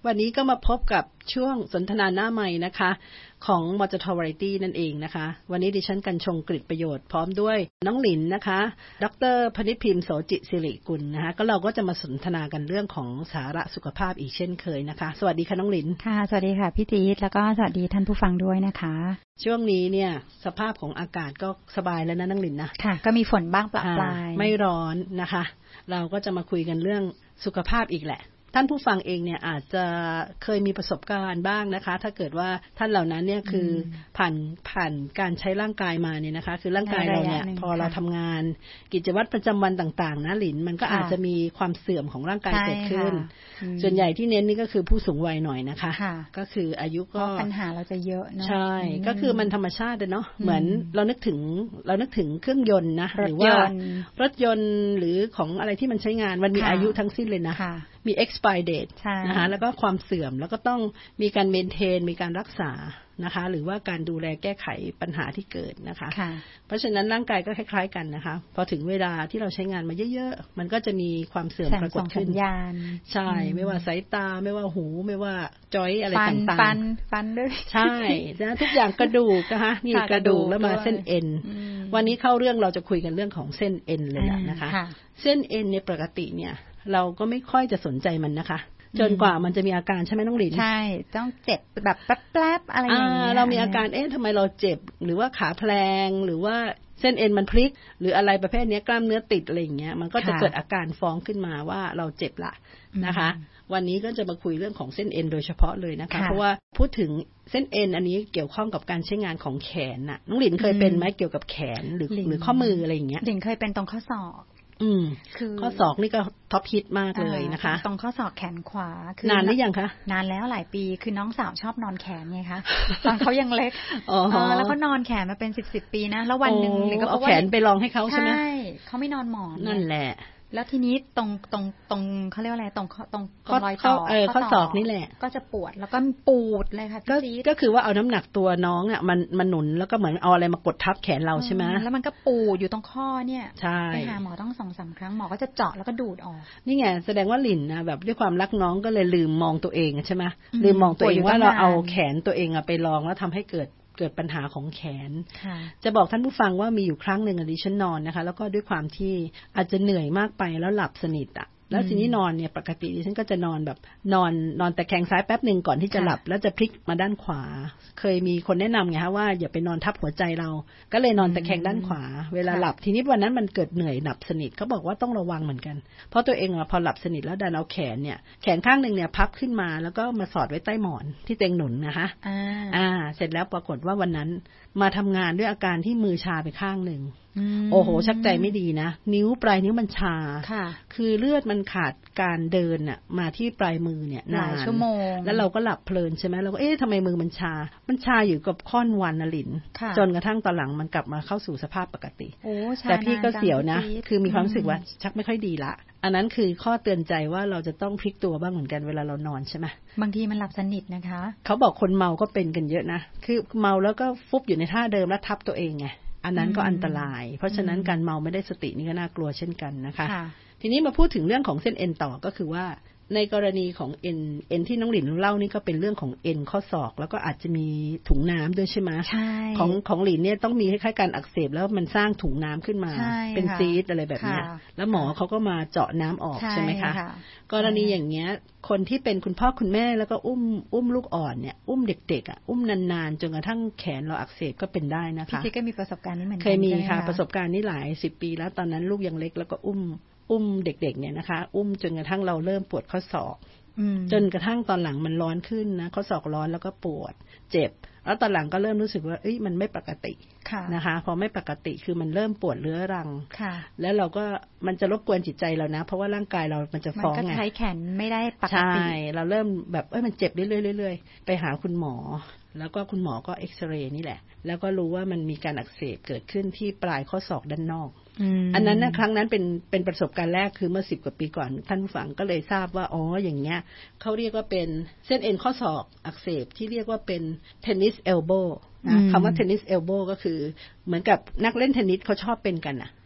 วันนี้ก็มาพบกับช่วงสนทนาหน้าใหม่นะคะของมอ จท Variety นั่นเองนะคะวันนี้ดิฉันกัญชงกฤษประโยชน์พร้อมด้วยน้องหลินนะคะดร.พนิษฐ์พิมพ์โสจิศิริกุลนะคะก็เราก็จะมาสนทนากันเรื่องของสาระสุขภาพอีกเช่นเคยนะคะสวัสดีค่ะน้องหลินค่ะสวัสดีค่ะพี่จี๊ดแล้วก็สวัสดีท่านผู้ฟังด้วยนะคะช่วงนี้เนี่ยสภาพของอากาศก็สบายแล้วนะน้องหลินนะค่ะก็มีฝนบ้างปะปลายไม่ร้อนนะคะเราก็จะมาคุยกันเรื่องสุขภาพอีกแหละท่านผู้ฟังเองเนี่ยอาจจะเคยมีประสบการณ์บ้างนะคะถ้าเกิดว่าท่านเหล่านั้นเนี่ยคือผ่านผ่านการใช้ร่างกายมาเนี่ยนะคะคือร่างกายเราเนี่ยพอเราทำงานกิจวัตรประจำวันต่างๆนะหลินมันก็อาจจะมีความเสื่อมของร่างกายเกิดขึ้นส่วนใหญ่ที่เน้นนี่ก็คือผู้สูงวัยหน่อยนะคะก็คืออายุก็ปัญหาเราจะเยอะเนาะใช่ก็คือมันธรรมชาติเนาะเหมือนเรานึกถึงเรานึกถึงเครื่องยนต์นะหรือว่ารถยนต์หรือของอะไรที่มันใช้งานมันมีอายุทั้งสิ้นเลยนะมี expire date นะคะแล้วก็ความเสื่อมแล้วก็ต้องมีการ maintain มีการรักษานะคะหรือว่าการดูแลแก้ไขปัญหาที่เกิดนะคะเพราะฉะนั้นร่างกายก็คล้ายๆกันนะคะพอถึงเวลาที่เราใช้งานมาเยอะๆมันก็จะมีความเสื่อมปรากฏขึ้นใช่ไม่ว่าสายตาไม่ว่าหูไม่ว่าจอยอะไรต่างๆฟันฟันด้วยใช่นะทุกอย่างกระดูกนะคะนี่กระดูกแล้วมาเส้นเอ็นวันนี้เข้าเรื่องเราจะคุยกันเรื่องของเส้นเอ็นเลยนะคะเส้นเอ็นในปกติเนี่ยเราก็ไม่ค่อยจะสนใจมันนะคะจนกว่ามันจะมีอาการใช่ไหมน้องหลินใช่ต้องเจ็บแบบแป๊บๆอะไรอย่างเงี้ยเรามีอาการเอ๊ะทำไมเราเจ็บหรือว่าขาแพลงหรือว่าเส้นเอ็นมันพลิกหรืออะไรประเภทนี้กล้ามเนื้อติดอะไรอย่างเงี้ยมันก็จะเกิดอาการฟ้องขึ้นมาว่าเราเจ็บละนะคะวันนี้ก็จะมาคุยเรื่องของเส้นเอ็นโดยเฉพาะเลยนะคะเพราะว่าพูดถึงเส้นเอ็นอันนี้เกี่ยวข้องกับการใช้งานของแขนน่ะน้องหลินเคยเป็นไหมเกี่ยวกับแขนหรือหรือข้อมืออะไรอย่างเงี้ยหลินเคยเป็นตรงข้อศอกอืมคือข้อศอกนี่ก็ท็อปฮิตมากเลยนะคะตรงข้อศอกแขนขวาคือนานหรือยังคะนานแล้วหลายปีคือน้องสาวชอบนอนแขนไงคะตอนเขายังเล็กอ๋อแล้วก็นอนแขนมาเป็นสิบสิบปีนะแล้ววันนึงหรือก็เอาแขนไปลองให้เขาใช่ไหมใช่เขาไม่นอนหมอนนั่นแหละแล้วทีนี้ตรงตรงตรงเขาเรียกว่าอะไรตรงตรงตรงรอยต่อเออข้อศอกนี่แหละก็จะปวดแล้วก็ปูดเลยค่ะก็ก็คือว่าเอาน้ำหนักตัวน้องอ่ะมันมันหนุนแล้วก็เหมือนเอาอะไรมากดทับแขนเราใช่ไหมแล้วมันก็ปูดอยู่ตรงข้อเนี่ยไปหาหมอต้องสองสามครั้งหมอก็จะเจาะแล้วก็ดูดออกนี่ไงแสดงว่าหลินนะแบบด้วยความรักน้องก็เลยลืมมองตัวเองใช่ไหมลืมมองตัวเองว่าเราเอาแขนตัวเองอะไปลองแล้วทำให้เกิดเกิดปัญหาของแขนจะบอกท่านผู้ฟังว่ามีอยู่ครั้งหนึ่งดิฉันนอนนะคะแล้วก็ด้วยความที่อาจจะเหนื่อยมากไปแล้วหลับสนิทอ่ะแล้วทีนี้นอนเนี่ยปกติดิฉันก็จะนอนแบบนอนนอนแต่แคงซ้ายแป๊บนึงก่อนที่จะหลับแล้วจะพลิกมาด้านขวาเคยมีคนแนะนำไงคะว่าอย่าไปนอนทับหัวใจเราก็เลยนอนแต่แคงด้านขวาเวลาหลับทีนี้วันนั้นมันเกิดเหนื่อยหลับสนิทเขาบอกว่าต้องระวังเหมือนกันเพราะตัวเองอะพอหลับสนิทแล้วดันเอาแขนเนี่ยแขนข้างนึงเนี่ยพับขึ้นมาแล้วก็มาสอดไว้ใต้หมอนที่เตียงหนุนนะคะอ่าอ่าเสร็จแล้วปรากฏว่าวันนั้นมาทำงานด้วยอาการที่มือชาไปข้างนึงโอ้โหชักใจไม่ดีนะนิ้วปลายนิ้วมันชาคือเลือดมันขาดการเดินน่ะมาที่ปลายมือเนี่ยหลายชั่วโมงแล้วเราก็หลับเพลินใช่ไหมเราก็เอ๊ะทำไมมือมันชามันชาอยู่กับค่อนวันน่ะหลินจนกระทั่งตอนหลังมันกลับมาเข้าสู่สภาพปกติแต่พี่ก็เสียวนะคือมีความรู้สึกว่าชักไม่ค่อยดีละอันนั้นคือข้อเตือนใจว่าเราจะต้องพลิกตัวบ้างเหมือนกันเวลาเรานอนใช่ไหมบางทีมันหลับสนิทนะคะเขาบอกคนเมาก็เป็นกันเยอะนะคือเมาแล้วก็ฟุบอยู่ในท่าเดิมแล้วทับตัวเองไงอันนั้นก็อันตรายเพราะฉะนั้นการเมาไม่ได้สตินี่ก็น่ากลัวเช่นกันนะคะทีนี้มาพูดถึงเรื่องของเส้นเอ็นต่อก็คือว่าในกรณีของเอ็นเอ็นที่น้องหลินเล่านี่ก็เป็นเรื่องของเอ็นข้อศอกแล้วก็อาจจะมีถุงน้ำด้วยใช่ไหมใช่ของของหลินเนี่ยต้องมีคล้ายๆการอักเสบแล้วมันสร้างถุงน้ำขึ้นมาเป็นซีสอะไรแบบนี้แล้วหมอเขาก็มาเจาะน้ำออกใช่ไหมคะกรณีอย่างเงี้ยคนที่เป็นคุณพ่อคุณแม่แล้วก็อุ้มอุ้มลูกอ่อนเนี่ยอุ้มเด็กๆอ่ะอุ้มนานๆจนกระทั่งแขนเราอักเสบก็เป็นได้นะคะพี่ก็มีประสบการณ์นี้เหมือนกันเคยมีค่ะประสบการณ์นี้หลายสิบปีแล้วตอนนั้นลูกยังเล็กแล้วก็อุ้มอุ้มเด็กๆเนี่ยนะคะอุ้มจนกระทั่งเราเริ่มปวดข้อศอกจนกระทั่งตอนหลังมันร้อนขึ้นนะข้อศอกร้อนแล้วก็ปวดเจ็บแล้วตอนหลังก็เริ่มรู้สึกว่าเอ้ยมันไม่ปกตินะคะพอไม่ปกติคือมันเริ่มปวดเรื้อรังแล้วเราก็มันจะรบกวนจิตใจเรานะเพราะว่าร่างกายเรามันจะฟ้องไงมันก็ใช้แขนไม่ได้ปกติใช่เราเริ่มแบบเอ้ยมันเจ็บเรื่อยๆๆไปหาคุณหมอแล้วก็คุณหมอก็เอ็กซเรย์นี่แหละแล้วก็รู้ว่ามันมีการอักเสบเกิดขึ้นที่ปลายข้อศอกด้านนอกอันนั้นนะครั้งนั้นเป็นเป็นประสบการณ์แรกคือเมื่อสิบกว่าปีก่อนท่านผู้ฟังก็เลยทราบว่าอ๋ออย่างเงี้ยเขาเรียกว่าเป็นเส้นเอ็นข้อศอกอักเสบที่เรียกว่าเป็นเทนนิสเอลโบนะคำว่าเทนนิสเอลโบก็คือเหมือนกับนักเล่นเทนนิสเขาชอบเป็นกันอ่ะ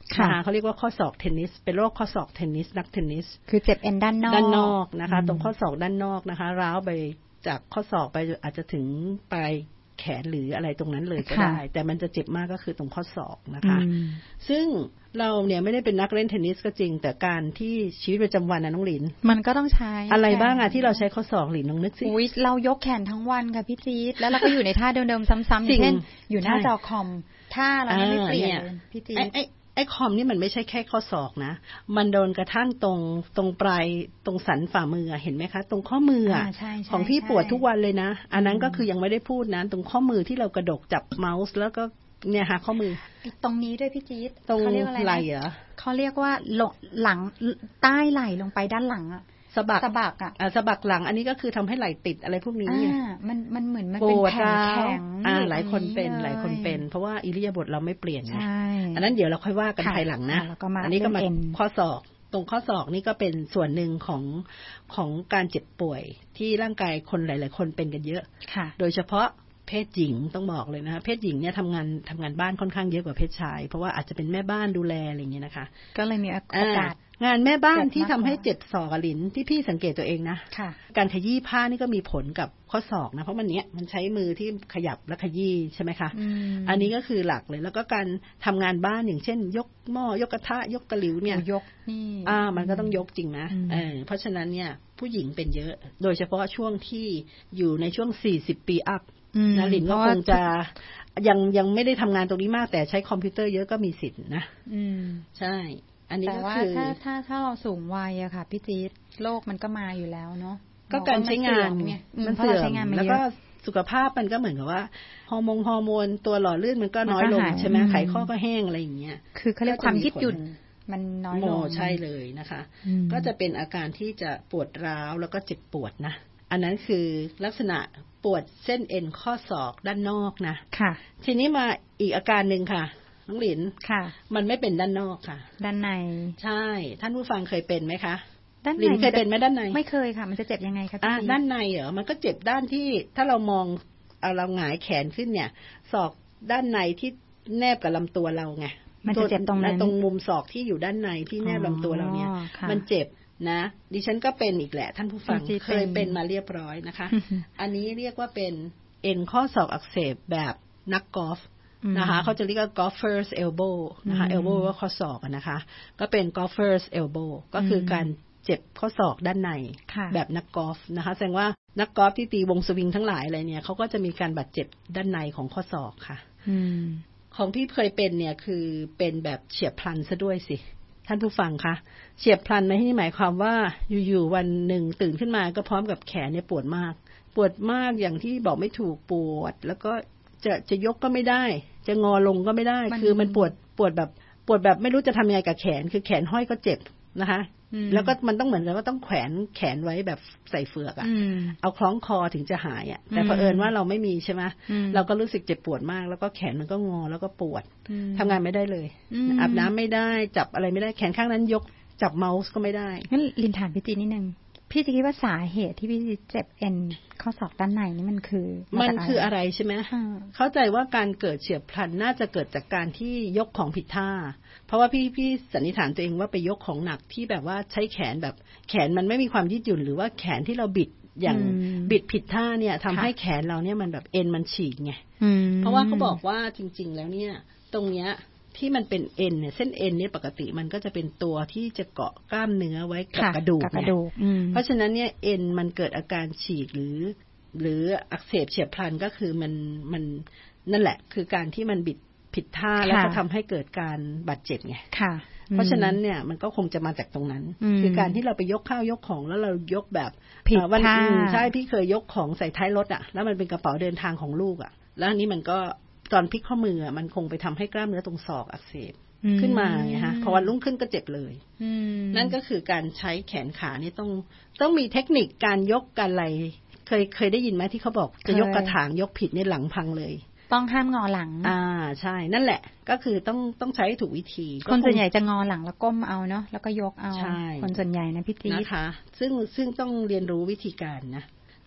นะคะเขาเรียกว่าข้อศอกเทนนิสเป็นโรคข้อศอกเทนนิสนักเทนนิสคือเจ็บเอ็นด้านนอกด้านนอกนะคะตรงข้อศอกด้านนอกนะคะร้าวไปจากข้อศอกไปอาจจะถึงปลายแขนหรืออะไรตรงนั้นเลยก็ได้แต่มันจะเจ็บมากก็คือตรงข้อศอกนะคะซึ่งเราเนี่ยไม่ได้เป็นนักเล่นเทนนิสก็จริงแต่การที่ชีวิตประจำวันนะน้องหลินมันก็ต้องใช้อะไรบ้างอะที่เราใช้ข้อศอกหลินลองนึกสิอุ๊ยเรายกแขนทั้งวันค่ะพี่จี๊ดแล้วเราก็อยู่ในท่าเดิมๆซ้ำๆอย่างเช่นอยู่หน้าจอคอมท่าเราไม่เปลี่ยนพี่จี๊ดไอ้คอมนี่มันไม่ใช่แค่ข้อศอกนะมันโดนกระทั่งตรงตรงปลายตรงสันฝ่ามือเห็นไหมคะตรงข้อมือของพี่ปวดทุกวันเลยนะอันนั้นก็คือยังไม่ได้พูดนะตรงข้อมือที่เรากระดกจับเมาส์แล้วก็เนี่ยค่ะข้อมือตรงนี้ด้วยพี่จี๊ดตรงไหล่เหรอเขาเรียกว่าหลังใต้ไหล่ลงไปด้านหลังอะสะบักสะบักอ่ะสะบักหลังอันนี้ก็คือทำให้ไหล่ติดอะไรพวกนี้เนี่ยมันมันเหมือนมันเป็นแผงแข็งอ่าหลายคนเป็นหลายคนเป็นเพราะว่าอิริยาบถเราไม่เปลี่ยนไงอันนั้นเดี๋ยวเราค่อยว่ากันภายหลังนะอันนี้ก็มาข้อศอกตรงข้อศอกนี่ก็เป็นส่วนหนึ่งของของการเจ็บป่วยที่ร่างกายคนหลายๆคนเป็นกันเยอะโดยเฉพาะเพศหญิงต้องบอกเลยนะคะเพศหญิงเนี่ยทำงานทำงานบ้านค่อนข้างเยอะกว่าเพศชายเพราะว่าอาจจะเป็นแม่บ้านดูแลอะไรอย่างเงี้ยนะคะก็เลยมีโอกาสงานแม่บ้านที่ทำให้เจ็บศอกหลินที่พี่สังเกตตัวเองนะการขยี้ผ้านี่ก็มีผลกับข้อศอกนะเพราะมันเนี้ยมันใช้มือที่ขยับและขยี้ใช่ไหมคะ อ, อันนี้ก็คือหลักเลยแล้วก็การทำงานบ้านอย่างเช่นยกหม้อยกกระทะยกตะหลิวเนี่ยยกนี่อ่ามันก็ต้องยกจริงนะเออเพราะฉะนั้นเนี่ยผู้หญิงเป็นเยอะโดยเฉพาะช่วงที่อยู่ในช่วงสี่สิบปีอัพนะหลินก็คงจะยังยังไม่ได้ทำงานตรงนี้มากแต่ใช้คอมพิวเตอร์เยอะก็มีสิทธิ์นะอืมใช่อันนี้ก็คือถ้าถ้าถ้าเราสูงวัยอะค่ะพี่จี๊ดโรคมันก็มาอยู่แล้วเนาะก็การใช้งานมันเสื่อมแล้วก็สุขภาพมันก็เหมือนกับว่าฮอร์โมนฮอร์โมนตัวหล่อลื่นมันก็น้อยลงใช่ไหมไขข้อก็แห้งอะไรอย่างเงี้ยคือเขาเรียกความยืดหยุ่นมันน้อยลงใช่เลยนะคะก็จะเป็นอาการที่จะปวดร้าวแล้วก็เจ็บปวดนะอันนั้นคือลักษณะปวดเส้นเอ็นข้อศอกด้านนอกนะค่ะทีนี้มาอีกอาการหนึ่งค่ะน้องหลินค่ะมันไม่เป็นด้านนอกค่ะด้านในใช่ท่านผู้ฟังเคยเป็นไหมคะด้านในเคยเป็นไหมด้านในไม่เคยค่ะมันจะเจ็บยังไงคะอ่าด้านในเหรอมันก็เจ็บด้านที่ถ้าเรามองเอาเราหงายแขนขึ้นเนี่ยศอกด้านในที่แนบกับลำตัวเราไงมันจะเจ็บตรงนั้นตรงมุมศอกที่อยู่ด้านในที่แนบลำตัวเราเนี่ยมันเจ็บนะดิฉันก็เป็นอีกแหละท่านผู้ฟังเคยเป็นมาเรียบร้อยนะคะอันนี้เรียกว่าเป็นเอ็นข้อศอกอักเสบแบบนักกอล์ฟนะคะเขาจะเรียกว่า golfer's elbow นะคะ elbow ว่าข้อศอกนะคะก็เป็น golfer's elbow ก็คือการเจ็บข้อศอกด้านในแบบนักกอล์ฟนะคะแสดงว่านักกอล์ฟที่ตีวงสวิงทั้งหลายอะไรเนี่ยเขาก็จะมีการบาดเจ็บด้านในของข้อศอกค่ะของพี่เคยเป็นเนี่ยคือเป็นแบบเฉียบพลันซะด้วยสิท่านผู้ฟังคะเฉียบพลันในที่หมายความว่าอยู่ๆวันหนึ่งตื่นขึ้นมาก็พร้อมกับแขนเนี่ยปวดมากปวดมากอย่างที่บอกไม่ถูกปวดแล้วก็จะจะยกก็ไม่ได้จะงอลงก็ไม่ได้คือมันปวดปวดแบบปวดแบบไม่รู้จะทำยังไงกับแขนคือแขนห้อยก็เจ็บนะคะแล้วก็มันต้องเหมือนกันว่าต้องแขวนแขนไว้แบบใส่เฟือกอ่ะเอาคล้องคอถึงจะหายอ่ะแต่เผอิญว่าเราไม่มีใช่ไหมเราก็รู้สึกเจ็บปวดมากแล้วก็แขนมันก็งอแล้วก็ปวดทำงานไม่ได้เลยอาบน้ำไม่ได้จับอะไรไม่ได้แขนข้างนั้นยกจับเมาส์ก็ไม่ได้งั้นลินถามพี่จีนิดนึงพี่จะคิดว่าสาเหตุที่พี่เจ็บเอ็นข้อศอกด้านในนี่มันคือมันคืออะไรใช่ไหมเข้าใจว่าการเกิดเฉียบพลันน่าจะเกิดจากการที่ยกของผิดท่าเพราะว่าพี่พี่สันนิษฐานตัวเองว่าไปยกของหนักที่แบบว่าใช้แขนแบบแขนมันไม่มีความยืดหยุ่นหรือว่าแขนที่เราบิดอย่างบิดผิดท่าเนี่ยทำให้แขนเราเนี่ยมันแบบเอ็นมันฉีกไงเพราะว่าเขาบอกว่าจริงๆแล้วเนี่ยตรงเนี้ยที่มันเป็นเอ็นเนี่ยเส้นเอ็นเนี่ยปกติมันก็จะเป็นตัวที่จะเกาะกล้ามเนื้อไว้กับกระดูกเนี่ยเพราะฉะนั้นเนี่ยเอ็นมันเกิดอาการฉีกหรือหรืออักเสบเฉียบพลันก็คือมันมันนั่นแหละคือการที่มันบิดผิดท่าแล้วก็ทำให้เกิดการบาดเจ็บไงเพราะฉะนั้นเนี่ยมันก็คงจะมาจากตรงนั้นคือการที่เราไปยกข้าวยกของแล้วเรายกแบบผิดท่าใช่พี่เคยยกของใส่ท้ายรถอ่ะแล้วมันเป็นกระเป๋าเดินทางของลูกอ่ะแล้วอันนี้มันก็ตอนพลิกข้อมือมันคงไปทำให้กล้ามเนื้อตรงศอกอักเสบขึ้นมาไงฮะพอวันรุ่งขึ้นก็เจ็บเลยนั่นก็คือการใช้แขนขานี่ต้องต้องมีเทคนิคการยกการอะไรเคยเคยได้ยินไหมที่เขาบอกจะยกกระถางยกผิดนี่หลังพังเลยต้องห้ามงอหลังอ่าใช่นั่นแหละก็คือต้องต้องใช้ถูกวิธีคนส่วนใหญ่จะงอหลังแล้วก้มเอาเนาะแล้วก็ยกเอาคนส่วนใหญ่นะพี่จี๊ดนะคะซึ่งซึ่งต้องเรียนรู้วิธีการนะ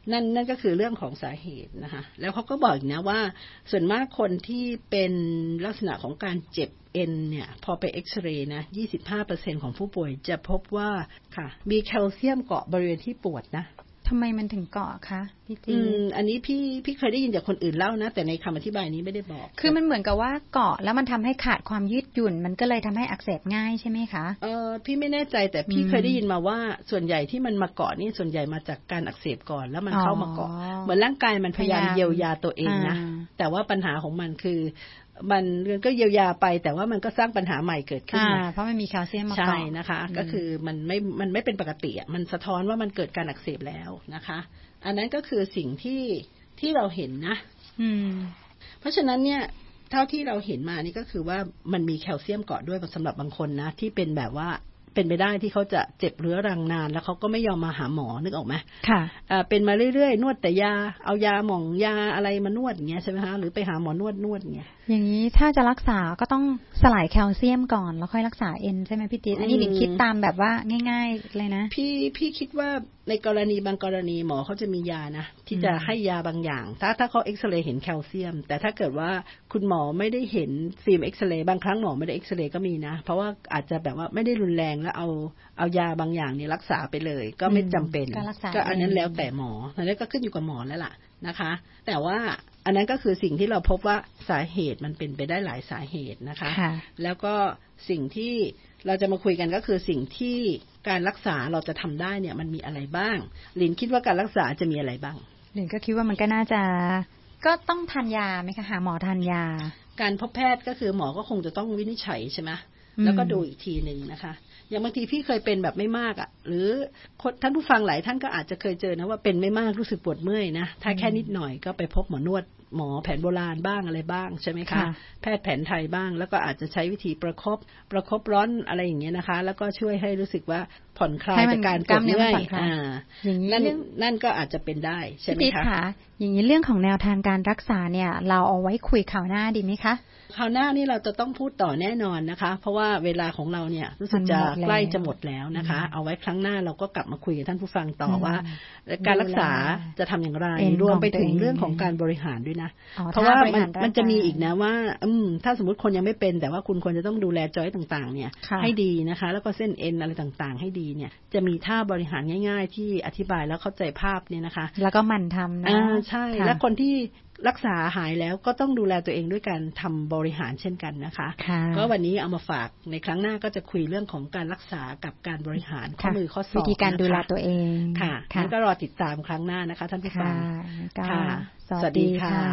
นั่นนั่นก็คือเรื่องของสาเหตุนะคะแล้วเขาก็บอกอีกนะว่าส่วนมากคนที่เป็นลักษณะของการเจ็บเอ็นเนี่ยพอไปเอ็กซเรย์นะ ยี่สิบห้าเปอร์เซ็นต์ ของผู้ป่วยจะพบว่าค่ะมีแคลเซียมเกาะบริเวณที่ปวดนะทำไมมันถึงเกาะคะพี่จีอันนี้พี่พี่เคยได้ยินจากคนอื่นเล่านะแต่ในคำอธิบายนี้ไม่ได้บอกคือมันเหมือนกับว่าเกาะแล้วมันทำให้ขาดความยืดหยุ่นมันก็เลยทำให้อักเสบง่ายใช่ไหมคะเออพี่ไม่แน่ใจแต่พี่เคยได้ยินมาว่าส่วนใหญ่ที่มันมาเกาะนี่ส่วนใหญ่มาจากการอักเสบก่อนแล้วมันเข้ามาเกาะเหมือนร่างกายมันพยายามเยียวยาตัวเองนะแต่ว่าปัญหาของมันคือมันก็เยียวยาไปแต่ว่ามันก็สร้างปัญหาใหม่เกิดขึ้นเพราะมันมีแคลเซียมมาเกาะใช่นะคะก็คือมันไม่มันไม่เป็นปกติอ่ะมันสะท้อนว่ามันเกิดการอักเสบแล้วนะคะอันนั้นก็คือสิ่งที่ที่เราเห็นนะอืมเพราะฉะนั้นเนี่ยเท่าที่เราเห็นมานี่ก็คือว่ามันมีแคลเซียมเกาะด้วยสำหรับบางคนนะที่เป็นแบบว่าเป็นไปได้ที่เขาจะเจ็บเรื้อรังนานแล้วเขาก็ไม่ยอมมาหาหมอนึกออกไหมค่ะอ่าเป็นมาเรื่อยๆนวดแต่ยาเอายาหม่องยาอะไรมานวดอย่างเงี้ยใช่ไหมคะหรือไปหาหมอนวดนวดอย่างเงี้ยอย่างนี้ถ้าจะรักษาก็ต้องสลายแคลเซียมก่อนแล้วค่อยรักษาเอ็นใช่ไหมพี่ติ๊ดอันนี้หนิงคิดตามแบบว่าง่ายๆเลยนะพี่พี่คิดว่าในกรณีบางกรณีหมอเขาจะมียานะที่จะให้ยาบางอย่างถ้าถ้าเขาเอ็กซเรย์เห็นแคลเซียมแต่ถ้าเกิดว่าคุณหมอไม่ได้เห็นฟิล์มเอ็กซเรย์บางครั้งหมอไม่ได้เอ็กซเรย์ก็มีนะเพราะว่าอาจจะแบบว่าไม่ได้รุนแรงแล้วเอาเอายาบางอย่างนี่รักษาไปเลยก็ไม่จำเป็นก็อันนั้นแล้วแต่หมออันนั้นก็ขึ้นอยู่กับหมอแล้วล่ะนะคะแต่ว่าอันนั้นก็คือสิ่งที่เราพบว่าสาเหตุมันเป็นไปได้หลายสาเหตุนะคะแล้วก็สิ่งที่เราจะมาคุยกันก็คือสิ่งที่การรักษาเราจะทำได้เนี่ยมันมีอะไรบ้างลินคิดว่าการรักษาจะมีอะไรบ้างลินก็คิดว่ามันก็น่าจะก็ต้องทานยาไหมคะหาหมอทานยาการพบแพทย์ก็คือหมอก็คงจะต้องวินิจฉัยใช่ไหมแล้วก็ดูอีกทีนึงนะคะอย่างบางทีพี่เคยเป็นแบบไม่มากอ่ะหรือท่านผู้ฟังหลายท่านก็อาจจะเคยเจอนะว่าเป็นไม่มากรู้สึกปวดเมื่อยนะถ้าแค่นิดหน่อยก็ไปพบหมอนวดหมอแผนโบราณบ้างอะไรบ้างใช่ไหมคะแพทย์แผนไทยบ้างแล้วก็อาจจะใช้วิธีประคบประคบร้อนอะไรอย่างเงี้ยนะคะแล้วก็ช่วยให้รู้สึกว่าผ่อนคลายจากการปวดเมื่อยอ่านั่นนั่นก็อาจจะเป็นได้ใช่ไหมคะอย่างนี้เรื่องของแนวทางการรักษาเนี่ยเราเอาไว้คุยข่าวหน้าดีไหมคะคราวหน้านี่เราจะต้องพูดต่อแน่นอนนะคะเพราะว่าเวลาของเราเนี่ยรู้สึกจะใกล้จะหมดแล้วนะคะเอาไว้ครั้งหน้าเราก็กลับมาคุยกับท่านผู้ฟังต่อว่าการรักษาจะทำอย่างไรรวมไปถึงเรื่องของการบริหารด้วยนะเพราะว่ามันมันจะมีอีกนะว่าอืมถ้าสมมติคนยังไม่เป็นแต่ว่าคุณควรจะต้องดูแลจอยต่างๆเนี่ยให้ดีนะคะแล้วก็เส้นเอ็นอะไรต่างๆให้ดีเนี่ยจะมีท่าบริหารง่ายๆที่อธิบายแล้วเข้าใจภาพเนี่ยนะคะแล้วก็มันทำนะอ่าใช่และคนที่รักษาหายแล้วก็ต้องดูแลตัวเองด้วยการทำบริหารเช่นกันนะคะก็วันนี้เอามาฝากในครั้งหน้าก็จะคุยเรื่องของการรักษากับการบริหารข้อมือข้อศอกวิธีการดูแลตัวเองค่ะงั้นก็รอติดตามครั้งหน้านะคะท่านผู้ฟังค่ะสวัสดีค่ะ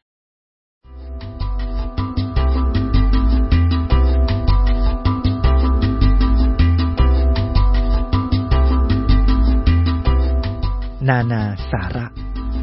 นานาสาระ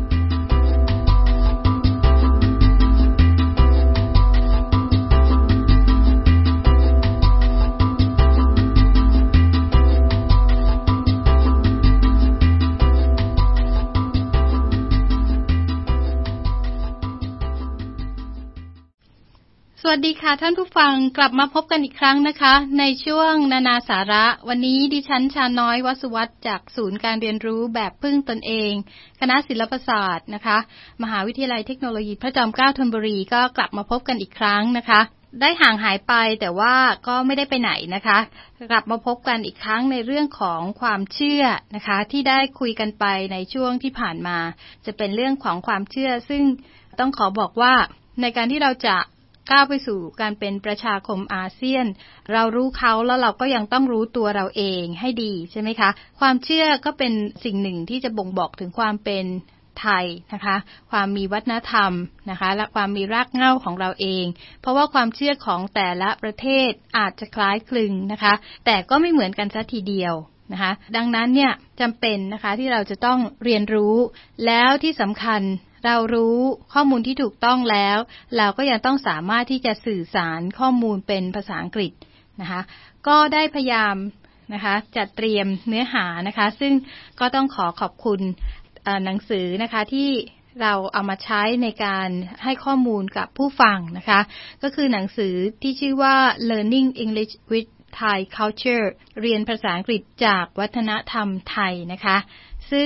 สวัสดีค่ะท่านผู้ฟังกลับมาพบกันอีกครั้งนะคะในช่วงนานาสาระวันนี้ดิฉันชาน้อยวสุวัฒน์จากศูนย์การเรียนรู้แบบพึ่งตนเองคณะศิลปศาสตร์นะคะมหาวิทยาลัยเทคโนโลยีพระจอมเกล้าธนบุรีก็กลับมาพบกันอีกครั้งนะคะได้ห่างหายไปแต่ว่าก็ไม่ได้ไปไหนนะคะกลับมาพบกันอีกครั้งในเรื่องของความเชื่อนะคะที่ได้คุยกันไปในช่วงที่ผ่านมาจะเป็นเรื่องของความเชื่อซึ่งต้องขอบอกว่าในการที่เราจะก้าวไปสู่การเป็นประชาคมอาเซียนเรารู้เขาแล้วเราก็ยังต้องรู้ตัวเราเองให้ดีใช่ไหมคะความเชื่อก็เป็นสิ่งหนึ่งที่จะบ่งบอกถึงความเป็นไทยนะคะความมีวัฒนธรรมนะคะและความมีรากเหง้าของเราเองเพราะว่าความเชื่อของแต่ละประเทศอาจจะคล้ายคลึงนะคะแต่ก็ไม่เหมือนกันซะทีเดียวนะคะดังนั้นเนี่ยจำเป็นนะคะที่เราจะต้องเรียนรู้แล้วที่สำคัญเรารู้ข้อมูลที่ถูกต้องแล้วเราก็ยังต้องสามารถที่จะสื่อสารข้อมูลเป็นภาษาอังกฤษนะคะก็ได้พยายามนะคะจัดเตรียมเนื้อหานะคะซึ่งก็ต้องขอขอบคุณหนังสือนะคะที่เราเอามาใช้ในการให้ข้อมูลกับผู้ฟังนะคะก็คือหนังสือที่ชื่อว่า Learning English with Thai Culture เรียนภาษาอังกฤษจากวัฒนธรรมไทยนะคะซึ่ง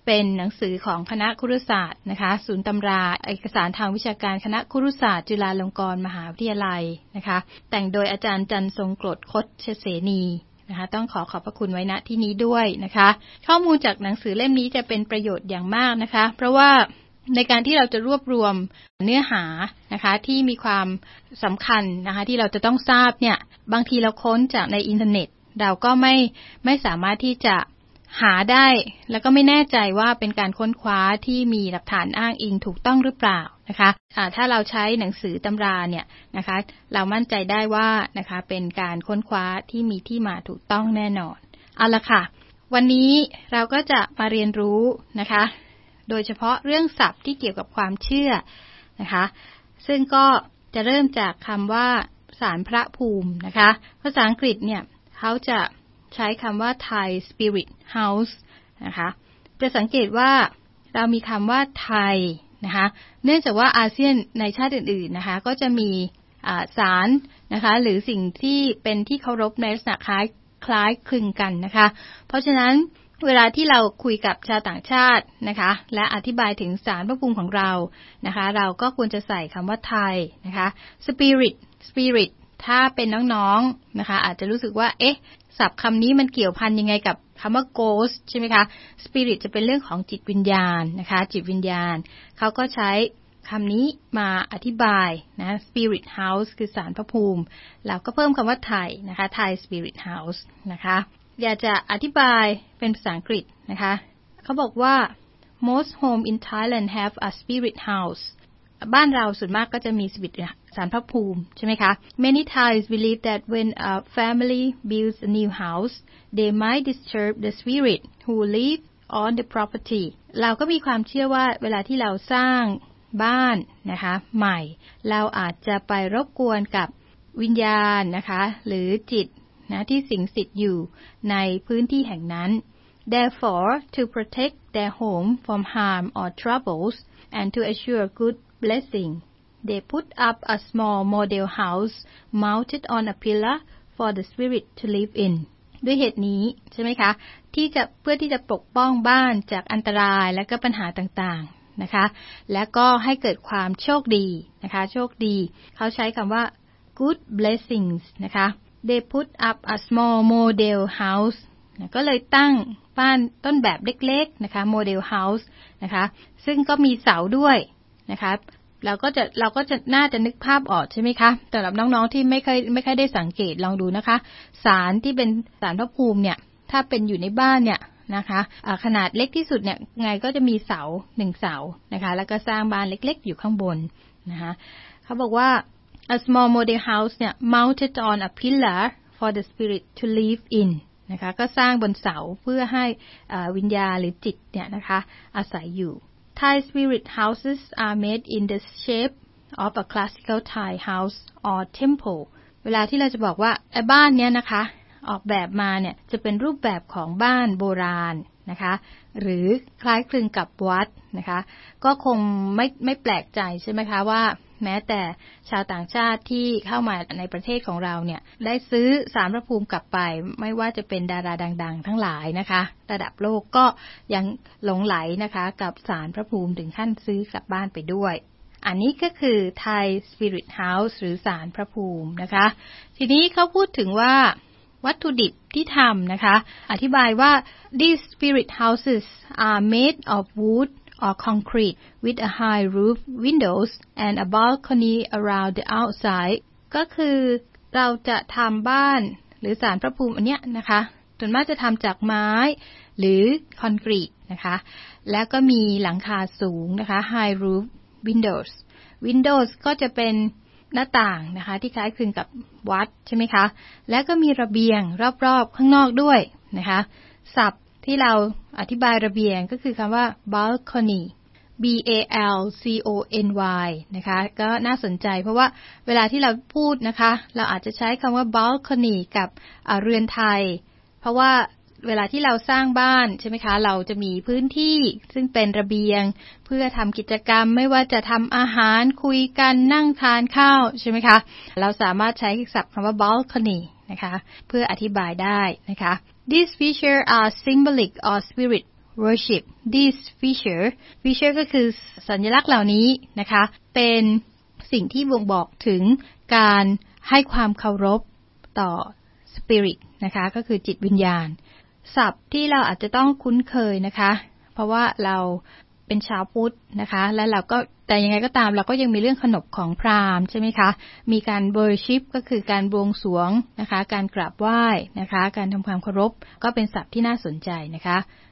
เป็นหนังสือของคณะครุศาสตร์นะคะศูนย์ตำราเอกสารทางวิชาการคณะครุศาสตร์จุฬาลงกรณ์มหาวิทยาลัยนะคะแต่งโดยอาจารย์จันทร์ทรงกรดคชเสนีนะคะต้องขอขอบพระคุณไว้ณที่นี้ด้วยนะคะข้อมูลจากหนังสือเล่มนี้จะเป็นประโยชน์อย่างมากนะคะเพราะว่าในการที่เราจะรวบรวมเนื้อหานะคะที่มีความสำคัญนะคะที่เราจะต้องทราบเนี่ยบางทีเราค้นจากในอินเทอร์เน็ตเราก็ไม่ไม่สามารถที่จะหาได้แล้วก็ไม่แน่ใจว่าเป็นการค้นคว้าที่มีหลักฐานอ้างอิงถูกต้องหรือเปล่านะคะะถ้าเราใช้หนังสือตำราเนี่ยนะคะเรามั่นใจได้ว่านะคะเป็นการค้นคว้าที่มีที่มาถูกต้องแน่นอนเอาละค่ะวันนี้เราก็จะมาเรียนรู้นะคะโดยเฉพาะเรื่องศัพท์ที่เกี่ยวกับความเชื่อนะคะซึ่งก็จะเริ่มจากคำว่าศาลพระภูมินะคะภาษาอังกฤษเนี่ยเขาจะใช้คำว่า Thai Spirit House นะคะจะสังเกตว่าเรามีคำว่าไทยนะคะเนื่องจากว่าอาเซียนในชาติอื่นๆนะคะก็จะมีศาลนะคะหรือสิ่งที่เป็นที่เคารพในลักษณะคล้ายคล้ายคลึงกันนะคะเพราะฉะนั้นเวลาที่เราคุยกับชาวต่างชาตินะคะและอธิบายถึงศาลพระภูมิของเรานะคะเราก็ควรจะใส่คำว่าไทยนะคะ Spirit Spirit ถ้าเป็นน้องๆนะคะอาจจะรู้สึกว่าเอ๊ะศัพท์คำนี้มันเกี่ยวพันยังไงกับคำว่า ghost ใช่ไหมคะ Spirit จะเป็นเรื่องของจิตวิญญาณนะคะจิตวิญญาณเขาก็ใช้คำนี้มาอธิบายนะ Spirit House คือศาลพระภูมิเราก็เพิ่มคำว่าไทยนะคะ Thai Spirit House นะคะอยากจะอธิบายเป็นภาษาอังกฤษนะคะเขาบอกว่า most home in Thailand have a spirit house บ้านเราส่วนมากก็จะมีศาลพระภูมิใช่ไหมคะ many Thais believe that when a family builds a new house they might disturb the spirit who live on the property เราก็มีความเชื่อว่าเวลาที่เราสร้างบ้านนะคะใหม่เราอาจจะไปรบกวนกับวิญญาณนะคะหรือจิตนะที่สิงสถิตอยู่ในพื้นที่แห่งนั้น Therefore, to protect their home from harm or troubles and to assure good blessing, they put up a small model house mounted on a pillar for the spirit to live in. ด้วยเหตุนี้ใช่ไหมคะที่จะเพื่อที่จะปกป้องบ้านจากอันตรายและก็ปัญหาต่างๆนะคะและก็ให้เกิดความโชคดีนะคะโชคดีเขาใช้คำว่า good blessings นะคะ They put up a small model house นะก็เลยตั้งบ้านต้นแบบเล็กๆนะคะ model house นะคะซึ่งก็มีเสาด้วยนะคะเราก็จะเราก็จะน่าจะนึกภาพออกใช่ไหมคะสำหรับน้องๆที่ไม่เคยไม่เคยได้สังเกตลองดูนะคะศาลที่เป็นศาลพระภูมิเนี่ยถ้าเป็นอยู่ในบ้านเนี่ยนะคะขนาดเล็กที่สุดเนี่ยไงก็จะมีเสาหนึ่งเสานะคะแล้วก็สร้างบ้านเล็กๆอยู่ข้างบนนะคะเขาบอกว่าA small model house เนี่ย mounted on a pillar for the spirit to live in นะคะก็สร้างบนเสาเพื่อให้วิญญาณหรือจิตเนี่ยนะคะอาศัยอยู่ Thai spirit houses are made in the shape of a classical Thai house or temple เวลาที่เราจะบอกว่าไอ้บ้านเนี้ยนะคะออกแบบมาเนี่ยจะเป็นรูปแบบของบ้านโบราณนะคะหรือคล้ายคลึงกับวัดนะคะก็คงไม่ไม่แปลกใจใช่ไหมคะว่าแม้แต่ชาวต่างชาติที่เข้ามาในประเทศของเราเนี่ยได้ซื้อศาลพระภูมิกลับไปไม่ว่าจะเป็นดาราดังๆทั้งหลายนะคะระดับโลกก็ยังหลงไหลนะคะกับศาลพระภูมิถึงขั้นซื้อกลับบ้านไปด้วยอันนี้ก็คือ Thai Spirit House หรือศาลพระภูมินะคะทีนี้เขาพูดถึงว่าวัตถุดิบที่ทำนะคะอธิบายว่า these spirit houses are made of wood or concrete with a high roof, windows and a balcony around the outside ก็คือเราจะทำบ้านหรือศาลพระภูมิอันเนี้ยนะคะส่วนมากจะทำจากไม้หรือคอนกรีตนะคะแล้วก็มีหลังคาสูงนะคะ high roof windows windows ก็จะเป็นหน้าต่างนะคะที่คล้ายคลึงกับวัดใช่ไหมคะแล้วก็มีระเบียงรอบๆข้างนอกด้วยนะคะศัพท์ที่เราอธิบายระเบียงก็คือคำว่า balcony b a l c o n y นะคะก็น่าสนใจเพราะว่าเวลาที่เราพูดนะคะเราอาจจะใช้คำว่า balcony กับเรือนไทยเพราะว่าเวลาที่เราสร้างบ้านใช่ไหมคะเราจะมีพื้นที่ซึ่งเป็นระเบียงเพื่อทำกิจกรรมไม่ว่าจะทำอาหารคุยกันนั่งทานข้าวใช่ไหมคะเราสามารถใช้ศัพท์คำว่า balcony นะคะเพื่ออธิบายได้นะคะ These features are symbolic of spirit worship these feature feature ก็คือสัญลักษณ์เหล่านี้นะคะเป็นสิ่งที่บ่งบอกถึงการให้ความเคารพต่อ spirit นะคะก็คือจิตวิญญาณศัพท์ที่เราอาจจะต้องคุ้นเคยนะคะเพราะว่าเราเป็นชาวพุทธนะคะและเราก็แต่ยังไงก็ตามเราก็ยังมีเรื่องขนบของพราหมณ์ใช่ไหมคะมีการ worship ก็คือการบวงสรวงนะคะการกราบไหว้นะคะการทำความเคารพก็เป็นศัพท์ที่น่าสนใจนะคะ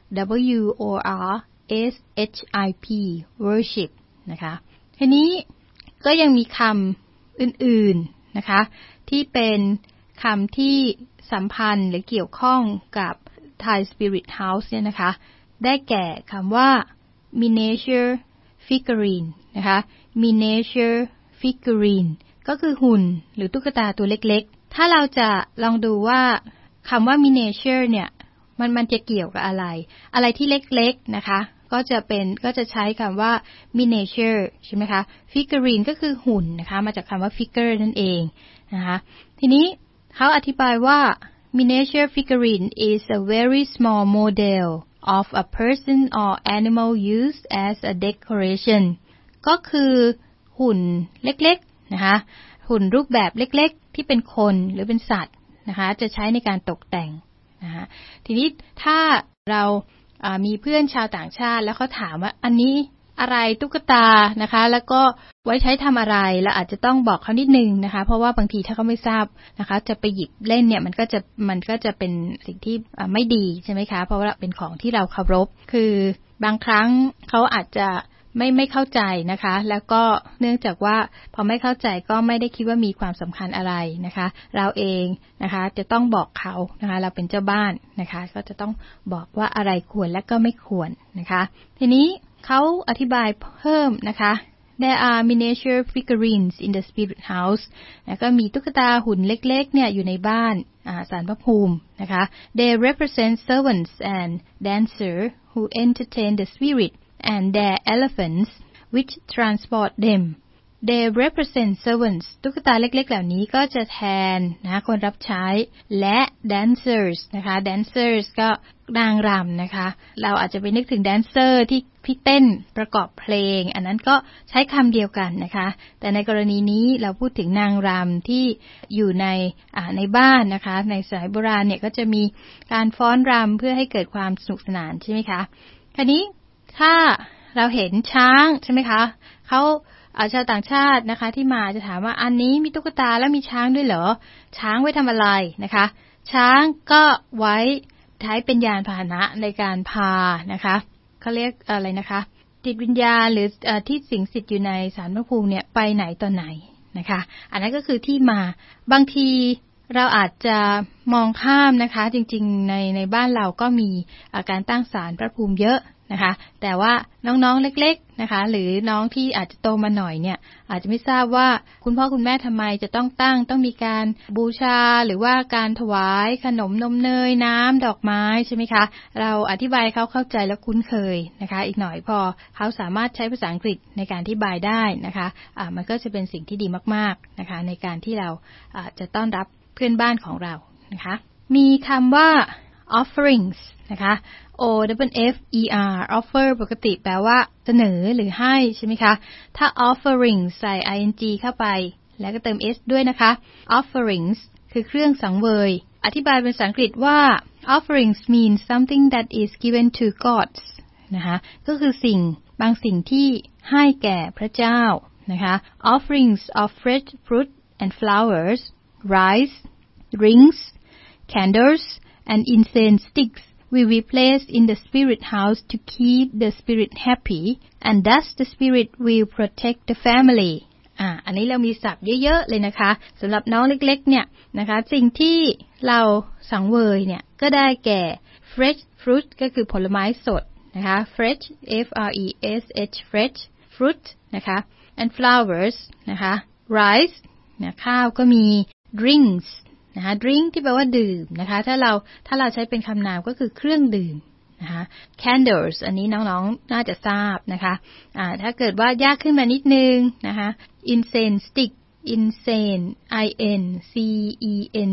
W O R S H I P worship นะคะทีนี้ก็ยังมีคำอื่นๆนะคะที่เป็นคำที่สัมพันธ์หรือเกี่ยวข้องกับ Thai Spirit House เนี่ยนะคะได้แก่คำว่า miniature figurine นะคะ miniature figurine ก็คือหุ่นหรือตุ๊กตาตัวเล็กๆถ้าเราจะลองดูว่าคำว่า miniature เนี่ยมันมันจะเกี่ยวกับอะไรอะไรที่เล็กๆนะคะก็จะเป็นก็จะใช้คำว่า miniature ใช่ไหมคะ figurine ก็คือหุ่นนะคะมาจากคำว่า figure นั่นเองนะคะทีนี้เขาอธิบายว่า miniature figurine is a very small model of a person or animal used as a decoration ก็คือหุ่นเล็กๆนะคะหุ่นรูปแบบเล็กๆที่เป็นคนหรือเป็นสัตว์นะคะจะใช้ในการตกแต่งนะคะทีนี้ถ้าเรามีเพื่อนชาวต่างชาติแล้วเขาถามว่าอันนี้อะไรตุ๊กตานะคะแล้วก็ไว้ใช้ทำอะไรเราอาจจะต้องบอกเขานิดนึงนะคะเพราะว่าบางทีถ้าเขาไม่ทราบนะคะจะไปหยิบเล่นเนี่ยมันก็จะมันก็จะเป็นสิ่งที่ไม่ดีใช่ไหมคะเพราะว่าเป็นของที่เราเคารพคือบางครั้งเขาอาจจะไม่ไม่เข้าใจนะคะแล้วก็เนื่องจากว่าพอไม่เข้าใจก็ไม่ได้คิดว่ามีความสำคัญอะไรนะคะเราเองนะคะจะต้องบอกเขานะคะเราเป็นเจ้าบ้านนะคะก็จะต้องบอกว่าอะไรควรและก็ไม่ควรนะคะทีนี้เขาอธิบายเพิ่มนะคะ There are miniature figurines in the spirit house แล้วก็มีตุ๊กตาหุ่นเล็กๆเนี่ยอยู่ในบ้านศาลพระภูมินะคะ They represent servants and dancers who entertain the spirit and their elephants which transport them They represent servants ตุ๊กตาเล็กๆเหล่านี้ก็จะแทนนะคนรับใช้และ dancers นะคะ dancers ก็นางรำนะคะเราอาจจะไปนึกถึง dancer ที่ที่เต้นประกอบเพลงอันนั้นก็ใช้คำเดียวกันนะคะแต่ในกรณีนี้เราพูดถึงนางรำที่อยู่ในอ่าในบ้านนะคะในสมัยโบราณเนี่ยก็จะมีการฟ้อนรำเพื่อให้เกิดความสนุกสนานใช่ไหมคะคราวนี้ถ้าเราเห็นช้างใช่ไหมคะเขาชาวต่างชาตินะคะที่มาจะถามว่าอันนี้มีตุ๊กตาแล้วมีช้างด้วยเหรอช้างไว้ทำอะไรนะคะช้างก็ไว้ใช้เป็นยานพาหนะในการพานะคะเขาเรียกอะไรนะคะจิตวิญญาณหรือที่สิงสถิตอยู่ในศาลพระภูมิเนี่ยไปไหนต่อไหนนะคะอันนั้นก็คือที่มาบางทีเราอาจจะมองข้ามนะคะจริงๆในในบ้านเราก็มีการตั้งศาลพระภูมิเยอะนะคะแต่ว่าน้องๆเล็กๆนะคะหรือน้องที่อาจจะโตมาหน่อยเนี่ยอาจจะไม่ทราบว่าคุณพ่อคุณแม่ทำไมจะต้องตั้งต้องมีการบูชาหรือว่าการถวายขนมนมเนยน้ำดอกไม้ใช่ไหมคะเราอธิบายเขาเข้าใจและคุ้นเคยนะคะอีกหน่อยพอเขาสามารถใช้ภาษาอังกฤษในการอธิบายได้นะคะอ่ามันก็จะเป็นสิ่งที่ดีมากๆนะคะในการที่เราอ่าจะต้อนรับเพื่อนบ้านของเรานะคะมีคำว่า offerings นะคะ O W F E R offer ปกติแปลว่าเสนอหรือให้ใช่ไหมคะถ้า offerings ใส่ ing เข้าไปแล้วก็เติม s ด้วยนะคะ offerings คือเครื่องสังเวยอธิบายเป็นภาษาอังกฤษว่า offerings means something that is given to gods นะคะก็คือสิ่งบางสิ่งที่ให้แก่พระเจ้านะคะ offerings of fresh fruit and flowers rice drinks candles and incense sticks will be placed in the spirit house to keep the spirit happy and thus the spirit will protect the family อ่าอันนี้เรามีศัพท์เยอะๆเลยนะคะสำหรับน้องเล็กๆเนี่ยนะคะสิ่งที่เราสังเวยเนี่ยก็ได้แก่ fresh fruit ก็คือผลไม้สดนะคะ fresh F R E S H fresh fruit นะคะ and flowers นะคะ rice นะข้าวก็มี drinksนะคะ drink ที่แปลว่าดื่มนะคะถ้าเราถ้าเราใช้เป็นคำนามก็คือเครื่องดื่มนะคะ candles อันนี้น้องๆน่าจะทราบนะคะอ่าถ้าเกิดว่ายากขึ้นมานิดนึงนะคะ incense stick incense I N C E N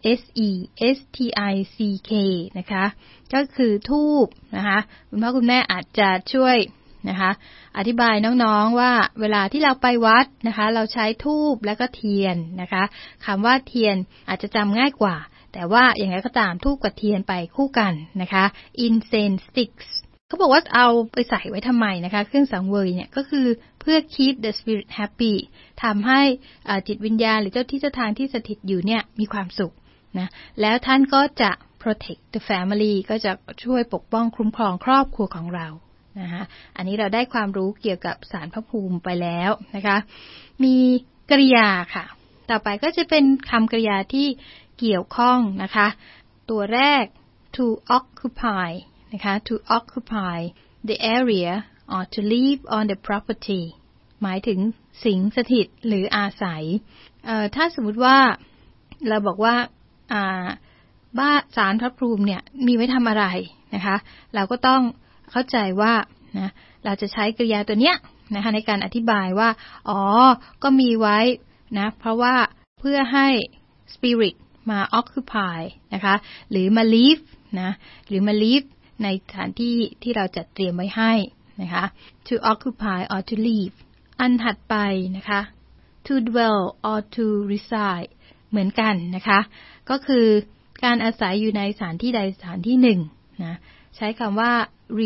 S E S T I C K นะคะก็คือธูปนะคะคุณพ่อคุณแม่อาจจะช่วยนะคะอธิบายน้องๆว่าเวลาที่เราไปวัดนะคะเราใช้ธูปแล้วก็เทียนนะคะคำว่าเทียนอาจจะจำง่ายกว่าแต่ว่าอย่างไรก็ตามธูปกับเทียนไปคู่กันนะคะ incense sticks เขาบอกว่าเอาไปใส่ไว้ทำไมนะคะเครื่องสังเวยเนี่ยก็คือเพื่อ keep the spirit happy ทำให้จิตวิญญาณหรือเจ้าที่เจ้าทางที่สถิตอยู่เนี่ยมีความสุขนะแล้วท่านก็จะ protect the family ก็จะช่วยปกป้องคุ้มครองครอบครัวของเรานะคะอันนี้เราได้ความรู้เกี่ยวกับศาลพระภูมิไปแล้วนะคะมีกริยาค่ะต่อไปก็จะเป็นคำกริยาที่เกี่ยวข้องนะคะตัวแรก to occupy นะคะ to occupy the area or to live on the property หมายถึงสิงสถิตหรืออาศัยเอ่อถ้าสมมุติว่าเราบอกว่าอ่าบ้านศาลพระภูมิเนี่ยมีไว้ทำอะไรนะคะเราก็ต้องเข้าใจว่านะเราจะใช้กริยาตัวเนี้ยนะคะในการอธิบายว่าอ๋อก็มีไว้นะเพราะว่าเพื่อให้ spirit มา occupy นะคะหรือมา live นะหรือมา live ในสถานที่ที่เราจัดเตรียมไว้ให้นะคะ to occupy or to live อันถัดไปนะคะ to dwell or to reside เหมือนกันนะคะก็คือการอาศัยอยู่ในสถานที่ใดสถานที่หนึ่งนะใช้คำว่า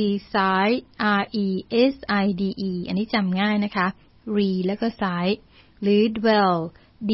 reside R E S I D E อันนี้จำง่ายนะคะ re แล้วก็ side หรือ dwell D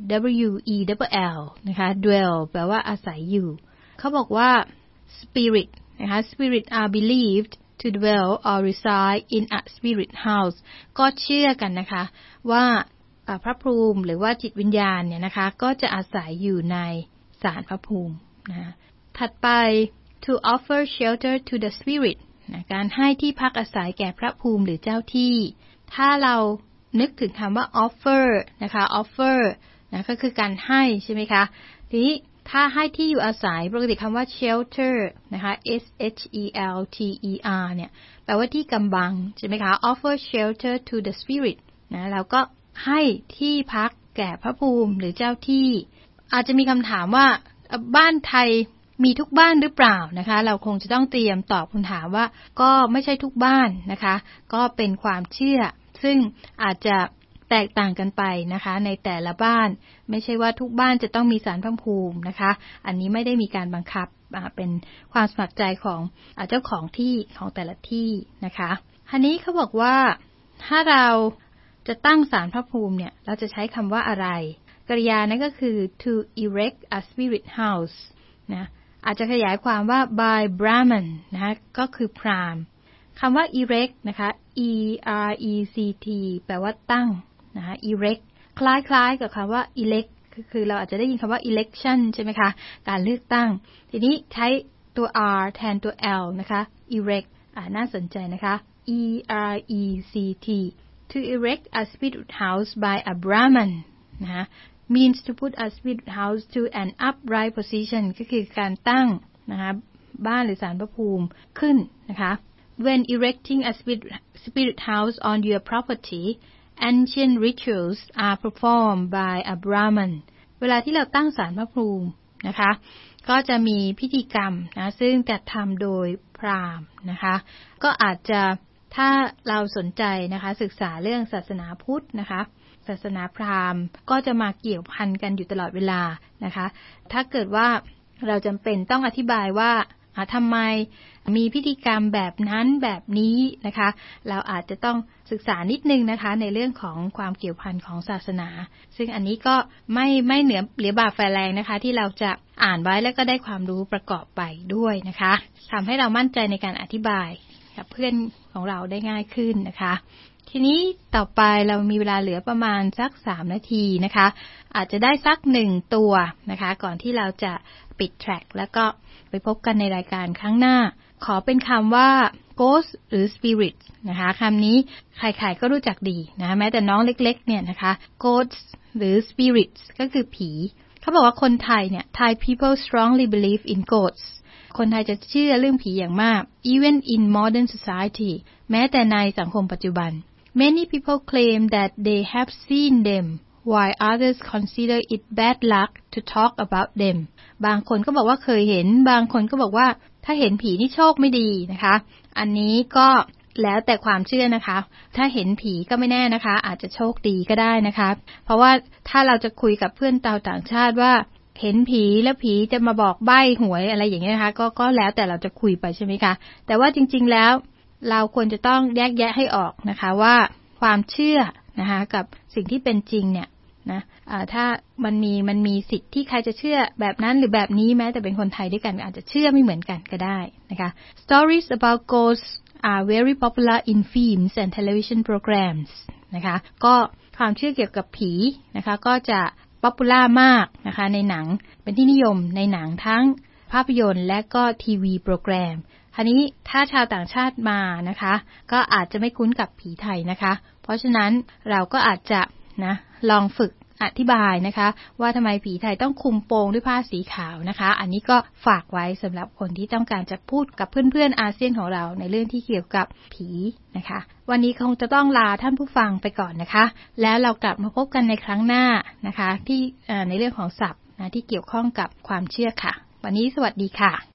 W E L L นะคะ dwell แปลว่าอาศัยอยู่เขาบอกว่า spirit นะคะ spirit are believed to dwell or reside in a spirit house ก็เชื่อกันนะคะว่าพระภูมิหรือว่าจิตวิญญาณเนี่ยนะคะก็จะอาศัยอยู่ในศาลพระภูมินะถัดไป to offer shelter to the spirit นะการให้ที่พักอาศัยแก่พระภูมิหรือเจ้าที่ถ้าเรานึกถึงคำว่า offer นะคะ offer นะก็คือการให้ใช่ไหมคะทีนี้ถ้าให้ที่อยู่อาศัยปกติคำว่า shelter นะคะ S H E L T E R เนี่ยแปลว่าที่กำบังใช่ไหมคะ offer shelter to the spirit นะเราก็ให้ที่พักแก่พระภูมิหรือเจ้าที่อาจจะมีคำถามว่าบ้านไทยมีทุกบ้านหรือเปล่านะคะเราคงจะต้องเตรียมตอบคำถามว่าก็ไม่ใช่ทุกบ้านนะคะก็เป็นความเชื่อซึ่งอาจจะแตกต่างกันไปนะคะในแต่ละบ้านไม่ใช่ว่าทุกบ้านจะต้องมีศาลพระภูมินะคะอันนี้ไม่ได้มีการบังคับเป็นความสมัครใจของเจ้าของที่ของแต่ละที่นะคะอันนี้เขาบอกว่าถ้าเราจะตั้งศาลพระภูมิเนี่ยเราจะใช้คำว่าอะไรกริยานั้นก็คือ to erect a spirit house นะอาจจะขยายความว่า by Brahman นะคะก็คือพราหมณ์คำว่า erect นะคะ E R E C T แปลว่าตั้งนะคะ erect คล้ายๆกับคำว่า elect คือเราอาจจะได้ยินคำว่า election ใช่ไหมคะการเลือกตั้งทีนี้ใช้ตัว R แทนตัว L นะคะ erect อ่าน่าสนใจนะคะ E R E C T to erect a spirit house by a Brahman นะคะ means to put a spirit house to an upright position ก็คือการตั้งนะคะบ้านหรือศาลพระภูมิขึ้นนะคะ when erecting a spirit, spirit house on your property ancient rituals are performed by a Brahman เวลาที่เราตั้งศาลพระภูมินะคะก็จะมีพิธีกรรมนะซึ่งจัดทำโดยพราหมณ์นะคะก็อาจจะถ้าเราสนใจนะคะศึกษาเรื่องศาสนาพุทธนะคะศาสนาพราหมณ์ก็จะมาเกี่ยวพันกันอยู่ตลอดเวลานะคะถ้าเกิดว่าเราจำเป็นต้องอธิบายว่าทำไมมีพิธีกรรมแบบนั้นแบบนี้นะคะเราอาจจะต้องศึกษานิดนึงนะคะในเรื่องของความเกี่ยวพันของศาสนาซึ่งอันนี้ก็ไม่ไม่เหนือเหลือบากแฝงแรงนะคะที่เราจะอ่านไว้แล้วก็ได้ความรู้ประกอบไปด้วยนะคะทำให้เรามั่นใจในการอธิบายกับเพื่อนของเราได้ง่ายขึ้นนะคะทีนี้ต่อไปเรามีเวลาเหลือประมาณสักสามนาทีนะคะอาจจะได้สักหนึ่งตัวนะคะก่อนที่เราจะปิดแทร็กแล้วก็ไปพบกันในรายการครั้งหน้าขอเป็นคำว่า ghost หรือ spirit นะคะคำนี้ใครๆก็รู้จักดีนะแม้แต่น้องเล็กๆเนี่ยนะคะ ghosts หรือ spirits ก็คือผีเขาบอกว่าคนไทยเนี่ย Thai people strongly believe in ghosts คนไทยจะเชื่อเรื่องผีอย่างมาก even in modern society แม้แต่ในสังคมปัจจุบันMany people claim that they have seen them while others consider it bad luck to talk about them บางคนก็บอกว่าเคยเห็นบางคนก็บอกว่าถ้าเห็นผีนี่โชคไม่ดีนะคะอันนี้ก็แล้วแต่ความเชื่อนะคะถ้าเห็นผีก็ไม่แน่นะคะอาจจะโชคดีก็ได้นะคะเพราะว่าถ้าเราจะคุยกับเพื่อนชาวต่างชาติว่าเห็นผีแล้วผีจะมาบอกใบ้หวยอะไรอย่างเงี้ยนะคะก็ก็แล้วแต่เราจะคุยไปใช่ไหมคะแต่ว่าจริงๆแล้วเราควรจะต้องแยกแยะให้ออกนะคะว่าความเชื่อนะคะกับสิ่งที่เป็นจริงเนี่ยนะถ้ามันมีมันมีสิทธิ์ที่ใครจะเชื่อแบบนั้นหรือแบบนี้แม้แต่เป็นคนไทยด้วยกันอาจจะเชื่อไม่เหมือนกันก็ได้นะคะ Stories about ghosts are very popular in films and television programs นะคะก็ความเชื่อเกี่ยวกับผีนะคะก็จะป๊อปปูล่ามากนะคะในหนังเป็นที่นิยมในหนังทั้งภาพยนตร์และก็ทีวีโปรแกรมคราวนี้ถ้าชาวต่างชาติมานะคะก็อาจจะไม่คุ้นกับผีไทยนะคะเพราะฉะนั้นเราก็อาจจะนะลองฝึกอธิบายนะคะว่าทำไมผีไทยต้องคลุมโปงด้วยผ้าสีขาวนะคะอันนี้ก็ฝากไว้สำหรับคนที่ต้องการจะพูดกับเพื่อนๆอาเซียนของเราในเรื่องที่เกี่ยวกับผีนะคะวันนี้คงจะต้องลาท่านผู้ฟังไปก่อนนะคะแล้วเรากลับมาพบกันในครั้งหน้านะคะที่ในเรื่องของศัพท์นะที่เกี่ยวข้องกับความเชื่อค่ะวันนี้สวัสดีค่ะ